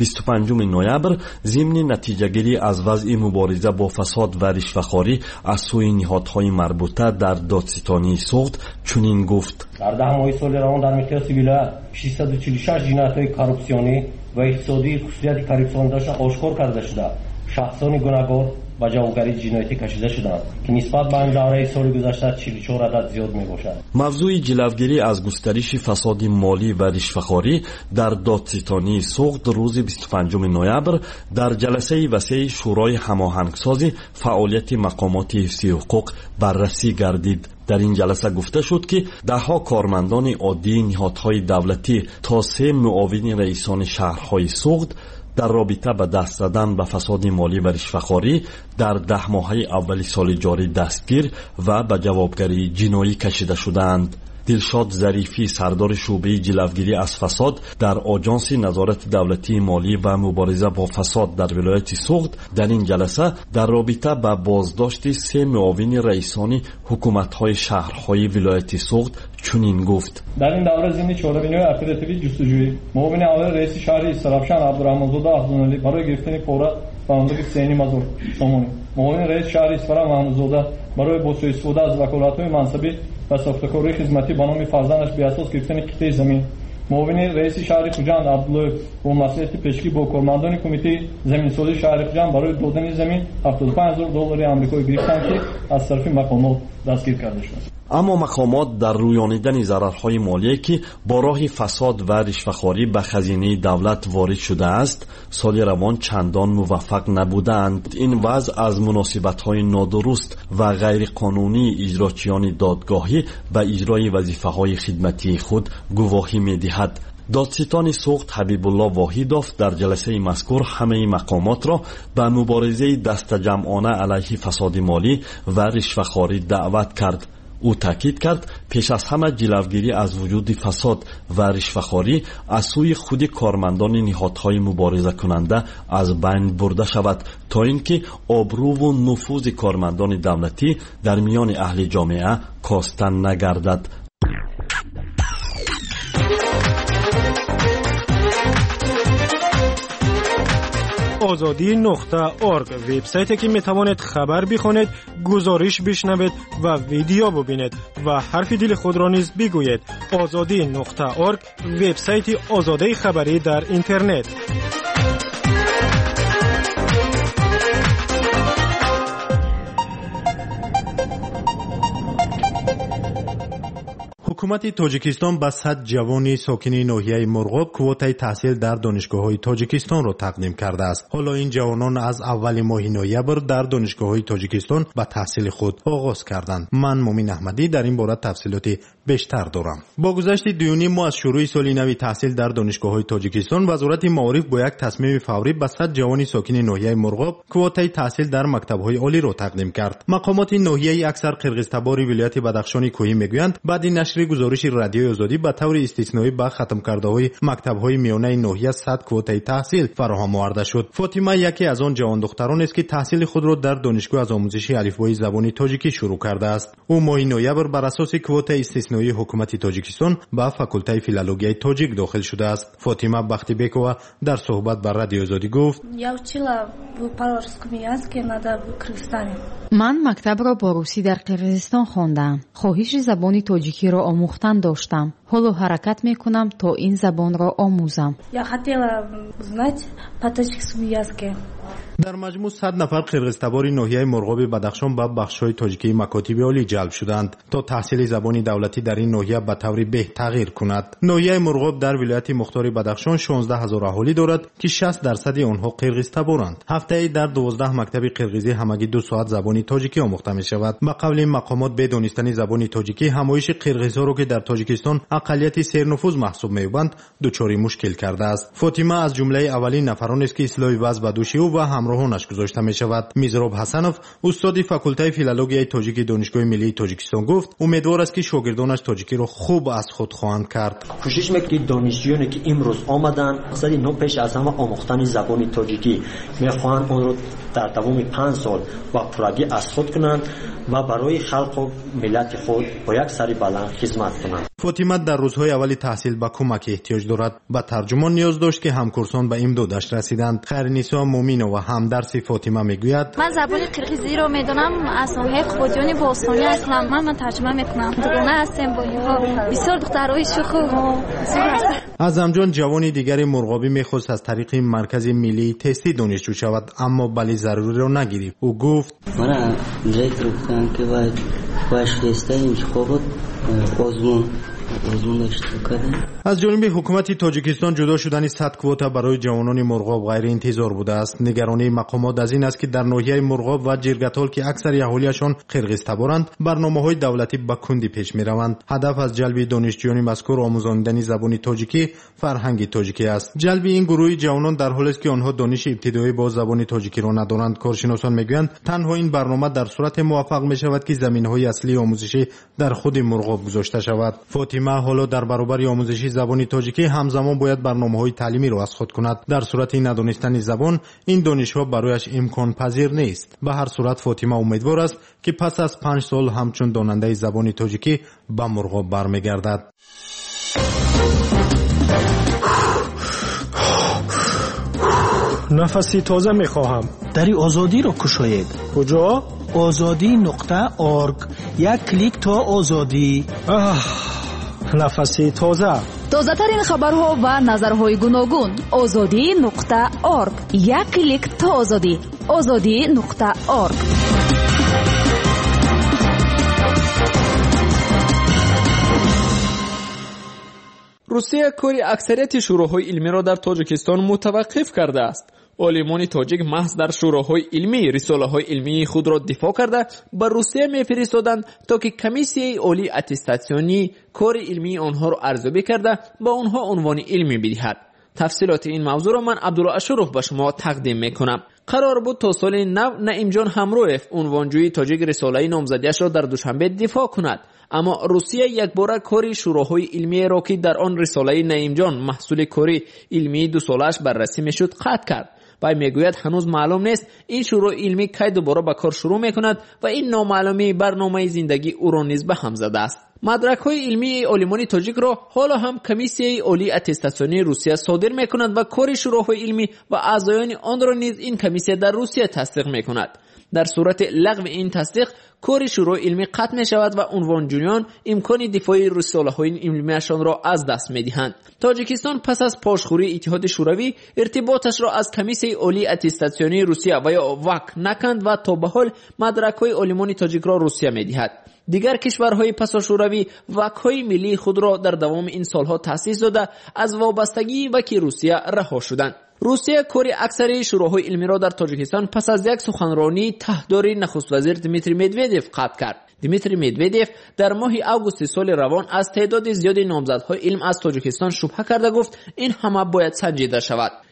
25 نوامبر ضمن نتیجه‌گیری از وضع مبارزه با فساد و رشوه‌خواری از سوی نهادهای مربوطه در دادستانی سوغد چنین گفت: در 10 ماه سال روان در مقیاس ولایت 646 جنایت‌های کارپسیونی و اقتصادی خصوصیت کارپسیون داشته آشکار کرده شده. شخصان گناهکار به جوابگری جنایتی کشیده شدند که نسبت به این دوره سال گذشته 44 عدد زیاد میباشد. موضوع جلوگیری از گسترش فساد مالی و رشوه‌خواری در دادستانی سوغد روز 25 نوامبر در جلسه وسیع شورای هماهنگسازی فعالیت مقامات حفظی حقوق بررسی گردید. در این جلسه گفته شد که دهها کارمندان عادی نهادهای دولتی تا 3 معاون رئیسان شهرهای سوغد در رابطه به دست زدن به فساد مالی و رشوه‌خواری در 10 ماهه اول سال جاری دستگیر و به جوابگری جنایی کشیده شدند. دلشاد ظریفی سردار شعبه جلوگیری از فساد در آژانس نظارت دولتی مالی و مبارزه با فساد در ولایت سوغد در این جلسه در رابطه با بازداشت 3 معاون رئیسان حکومت‌های شهرهای ولایت سوغد چنین گفت: در این دوره ضمن چهاربینی اپراتیوی جستجویی معاون اول رئیس شهر استرابشان عبدالرحمن‌زاده عبدالعلی برای گرفتن پورا فراخواندگی سینی مزور سامانی، معاون رئیس شهر اصفهان محمودزاده برای با سوء استفاده از وکالت‌های منصبی و ساختارکاری خدمتی به نام فرزندش به اساس گرفتن کیت زمین، معاون رئیس شهر خوجند عبدالله با مسئولیت پیشگی با کارمندان کمیته زمین‌سازی شهر خوجند برای دادن زمین $75,000 آمریکایی گرفتند که از طرف مقامات دستگیر کرده شد. اما مقامات در رویانیدن ضررهای مالی که با راه فساد و رشوه‌خواری به خزینه دولت وارد شده است سال روان چندان موفق نبودند. این وضع از مناسبت‌های نادرست و غیر قانونی اجراچیان دادگاهی و اجرای وظیفه‌های خدمتی خود گواهی می‌دهد. دادستان سوغد حبیب الله واحدوف در جلسه مذکور همه مقامات را به مبارزه دست جمعانه علیه فساد مالی و رشوه‌خواری دعوت کرد. او تاکید کرد پیش از همه جلوگیری از وجود فساد و رشوه‌خواری از سوی خود کارمندان نهادهای مبارزه کننده از بین برده شود تا اینکه آبرو و نفوذ کارمندان دولتی در میان اهل جامعه کاسته نگردد. azadi.org وبسایتی که میتوانید خبر بخونید، گزارش بشنوید و ویدیو ببینید و حرف دل خود را نیز بگویید. azadi.org وبسایت آزادی خبری در اینترنت. حکومت تاجیکستان به 100 جوان ساکن ناحیه مرغاب کوتای تحصیل در دانشگاه‌های تاجیکستان را تقدیم کرده است. حالا این جوانان از اول ماه نوامبر در دانشگاه‌های تاجیکستان به تحصیل خود آغاز کردند. من مومن احمدی در این باره تفصیلات بیشتر دارم. با گذشت 2.5 ماه از شروع سال نو تحصیل در دانشگاه‌های تاجیکستان، وزارت معارف با یک تصمیم فوری به 100 جوان ساکن ناحیه مرغاب کوتای تحصیل در مکتب‌های عالی را تقدیم کرد. مقامات ناحیه اکثر قرغیزتبار ولایت بدخشان کوهی میگویند بعد نشر گزارش رادیوی آزادی به طور استثنایی به ختم کرده‌های مکتب‌های میانه ناحیه 100 کوته تحصیل فراهم آورده شد. فاطمه یکی از آن جوان دختران است که تحصیل خود را در دانشگاه از آموزش الفبای زبان تاجیکی شروع کرده است. او ماه نوامبر بر اساس کوته استثنایی حکومت تاجیکستان به فاکولته فیلولوژی تاجیک داخل شده است. فاطمه بختیبکова در صحبت با رادیو آزادی گفت: من مکتب را با روسی در قرقیزستان خواندم. خواهش زبان تاجیکی را آموختن داشتم. حالا حرکت میکنم تا این زبان را آموزم. در مجموع 100 نفر قرقیزتبار ناحیه مرغاب بدخشان به بخش‌های تاجیکی مکاتب عالی جلب شدند تا تحصیل زبان دولتی در این ناحیه به طور بهتر تغییر کند. ناحیه مرغاب در ولایت مختار بدخشان 16000 اهالی دارد که 60% آنها قرقیزتبارند. هفته‌ای در 12 مکتب قرقیزی همگی 2 ساعت زبان تاجیکی آموخته می شود. به قول این مقامات به دانستن زبان تاجیکی همایش قرقیزها را که در تاجیکستان اقلیت سرنفوذ محسوب می‌باشند دچار مشکل کرده است. فاطمه از جمله اولین نفران است که اصلاح وضع به دوش او و همراهانش گذاشته می شود. میزراب حسنوف استاد فاکولته فیلولوژی تاجیکی دانشگاه ملی تاجیکستان گفت امیدوار است که شاگردانش تاجیکی را خوب از خود خواهند کرد. کوشش می‌کنیم دانشجویانی که امروز آمدن مقصد نو پیش از همه آموختن زبان تاجیکی می‌خواهند اون رو در دوام 5 سال و پرگی از خود کنند و برای خلق و ملت خود با یک سری بلند خدمت کنند. فاطمه در روزهای اولی تحصیل به کمک احتیاج دارد. به ترجمان نیاز داشت که همکورسان به امدادش رسیدند. خیرنسا مومینه و همدرس فاطمه میگوید: من زبان قرقیزی رو میدونم، از صاحب خودیانی باستانی هستم. من ترجمه میکنم. دوگانه هستم با اینها. بسیار دخترای شوخ و اعظمجان جوانی دیگری مرغابی میخواست از طریق مرکز ملی تستی دانشجو شود اما بلی ضروری را نگیرید. او گفت: من دیگر گفتم که باید واسطه انتخابات آزمون از جانب حکومت تاجیکستان جدا شدن 100 کوتا برای جوانان مرغاب غیر انتظار بوده است. نگرانی مقامات از این است که در ناحیه مرغاب و جرگتال که اکثر اهالیشان قرقیزتبارند برنامه‌های دولتی به کندی پیش می‌روند. هدف از جلب دانشجویان مذکور آموزاندن زبان تاجیکی فرهنگ تاجیکی است. جلب این گروه جوانان در حالی است که آنها دانش ابتدایی با زبان تاجیکی را ندارند. کارشناسان میگویند تنها این برنامه در صورت موفق می‌شود که زمینه‌های اصلی آموزشی در خود مرغاب گذاشته شود. فاطمه حالا در برابر آموزش زبان تاجیکی همزمان باید برنامه‌های تعلیمی را از خود کند. در صورت ندانستن زبان این دانش‌ها برایش امکان پذیر نیست. به هر صورت فاطمه امیدوار است که پس از 5 سال همچون داننده زبان تاجیکی به مرغاب برمیگردد. نفسی تازه میخواهم. دری آزادی را کشاید. کجا؟ azadi.org. یک کلیک تا آزادی. نفسی تازه. تازه ترین خبرها و نظرهای گوناگون. azadi.org. یک کلیک تا آزادی. azadi.org. روسیه کاری اکثریت شوراهای علمی را در تاجیکستان متوقف کرده است. عالمان تاجیک محض در شوراهای علمی رساله‌های علمی خود را دفاع کرده به روسیه می‌فرستادند تا که کمیسیه عالی اتستاسیونی کار علمی آنها را ارزیابی کرده با آنها عنوان علمی بدهد. تفصیلات این موضوع را من عبدالله اشروف به شما تقدیم میکنم. قرار بود تا سال نو نعیم جان همرویف عنوانجوی تاجیک رساله نامزدیش را در دوشنبه دفاع کند، اما روسیه یک بار کاری شوراهای علمی را که در آن رساله نعیم جان محصول کاری علمی 2 سالش بررسی میشد قطع کرد. و میگوید هنوز معلوم نیست این شورای علمی کی دوباره به کار شروع میکند و این نامعلومی برنامه زندگی او را نیز به هم زده است. مدرک‌های علمی عالمان تاجیک را حالا هم کمیسیه عالی اتستاسیونی روسیه صادر میکند و کار شوراهای علمی و اعضایان آن را نیز این کمیسیه در روسیه تصدیق میکند. در صورت لغو این تصدیق کار شورای علمی قطع می شود و عنوانجویان امکان دفاع رساله‌های علمیشان را از دست می دهند. تاجیکستان پس از پاشخوری اتحاد شوروی ارتباطش را از کمیسیه عالی اتستاسیونی روسیه و یا وک نکند و تا به حال مدرک‌های عالمان تاجیک را روسیه می دهد. دیگر کشورهای پسا شوروی وک‌های ملی خود را در دوام این سالها تأسیس داده از وابستگی وک روسیه رها شدند. روسیه کاری اکثر شوراهای علمی را در تاجیکستان پس از یک سخنرانی تحتداری نخست وزیر دیمیتری مدودیف قطع کرد. دیمیتری مدودیف در ماه اوگوست سال روان از تعداد زیادی نامزدهای علم از تاجیکستان شبهه کرده گفت این همه باید سنجیده شود.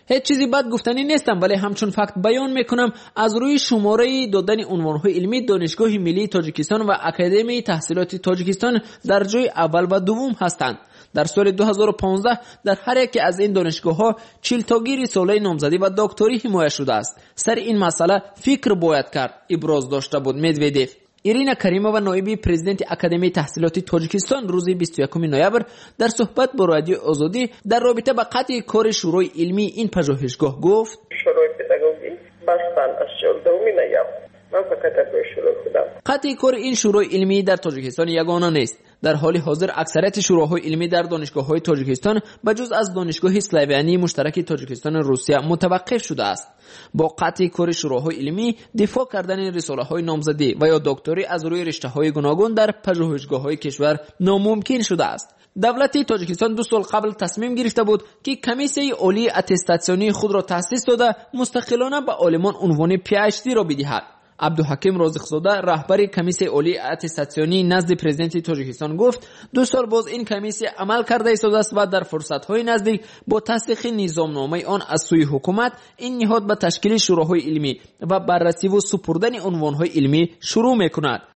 هیچ چیزی بد گفتنی نیستم، ولی همچون فکت بیان میکنم از روی شماره دادن عنوانهای علمی دانشگاه ملی تاجیکستان و اکادمی تحصیلات تاجیکستان در جای اول و دوم هستند. در سال 2015 در هر یکی از این دانشگاه‌ها 40 تا رساله نامزدی و دکتری حمایت شده است. سر این مسئله فکر باید کرد، ابراز داشته بود مدودیف. ایرینا کریمووا نایب پرزیدنت اکادمی تحصیلات تاجیکستان روز 21 نوامبر در صحبت با رادیو آزادی در رابطه با قطع کار شورای علمی این پژوهشگاه گفت: شورای پداگوژی بستن از 14 نوامبر. من فقط به شروع خودم. قطع کار این شورای علمی در تاجیکستان یگانه نیست. در حال حاضر اکثریت شوراهای علمی در دانشگاه‌های تاجیکستان بجز از دانشگاه اسلوونی مشترک تاجیکستان و روسیه متوقف شده است. با قطع کار شوراهای علمی دفاع کردن رساله‌های نامزدی و یا دکتری از روی رشته‌های گوناگون در پژوهشگاه‌های کشور ناممکن شده است. دولت تاجیکستان 2 سال قبل تصمیم گرفته بود که کمیسیون عالی اتستاسیونی خود را تأسیس داده مستقلانه به عالمان عنوان PhD را بدهد. عبدالحکیم رازق‌زاده رهبر کمیسیون عالی اتستاسیونی نزد پرزیدنت تاجیکستان گفت 2 سال باز این کمیسیون عمل کرده است و در فرصت‌های نزدیک با تصدیق نظامنامه آن از سوی حکومت این نهاد به تشکیل شوراهای علمی و بررسی و سپردن عنوان‌های علمی شروع می‌کند.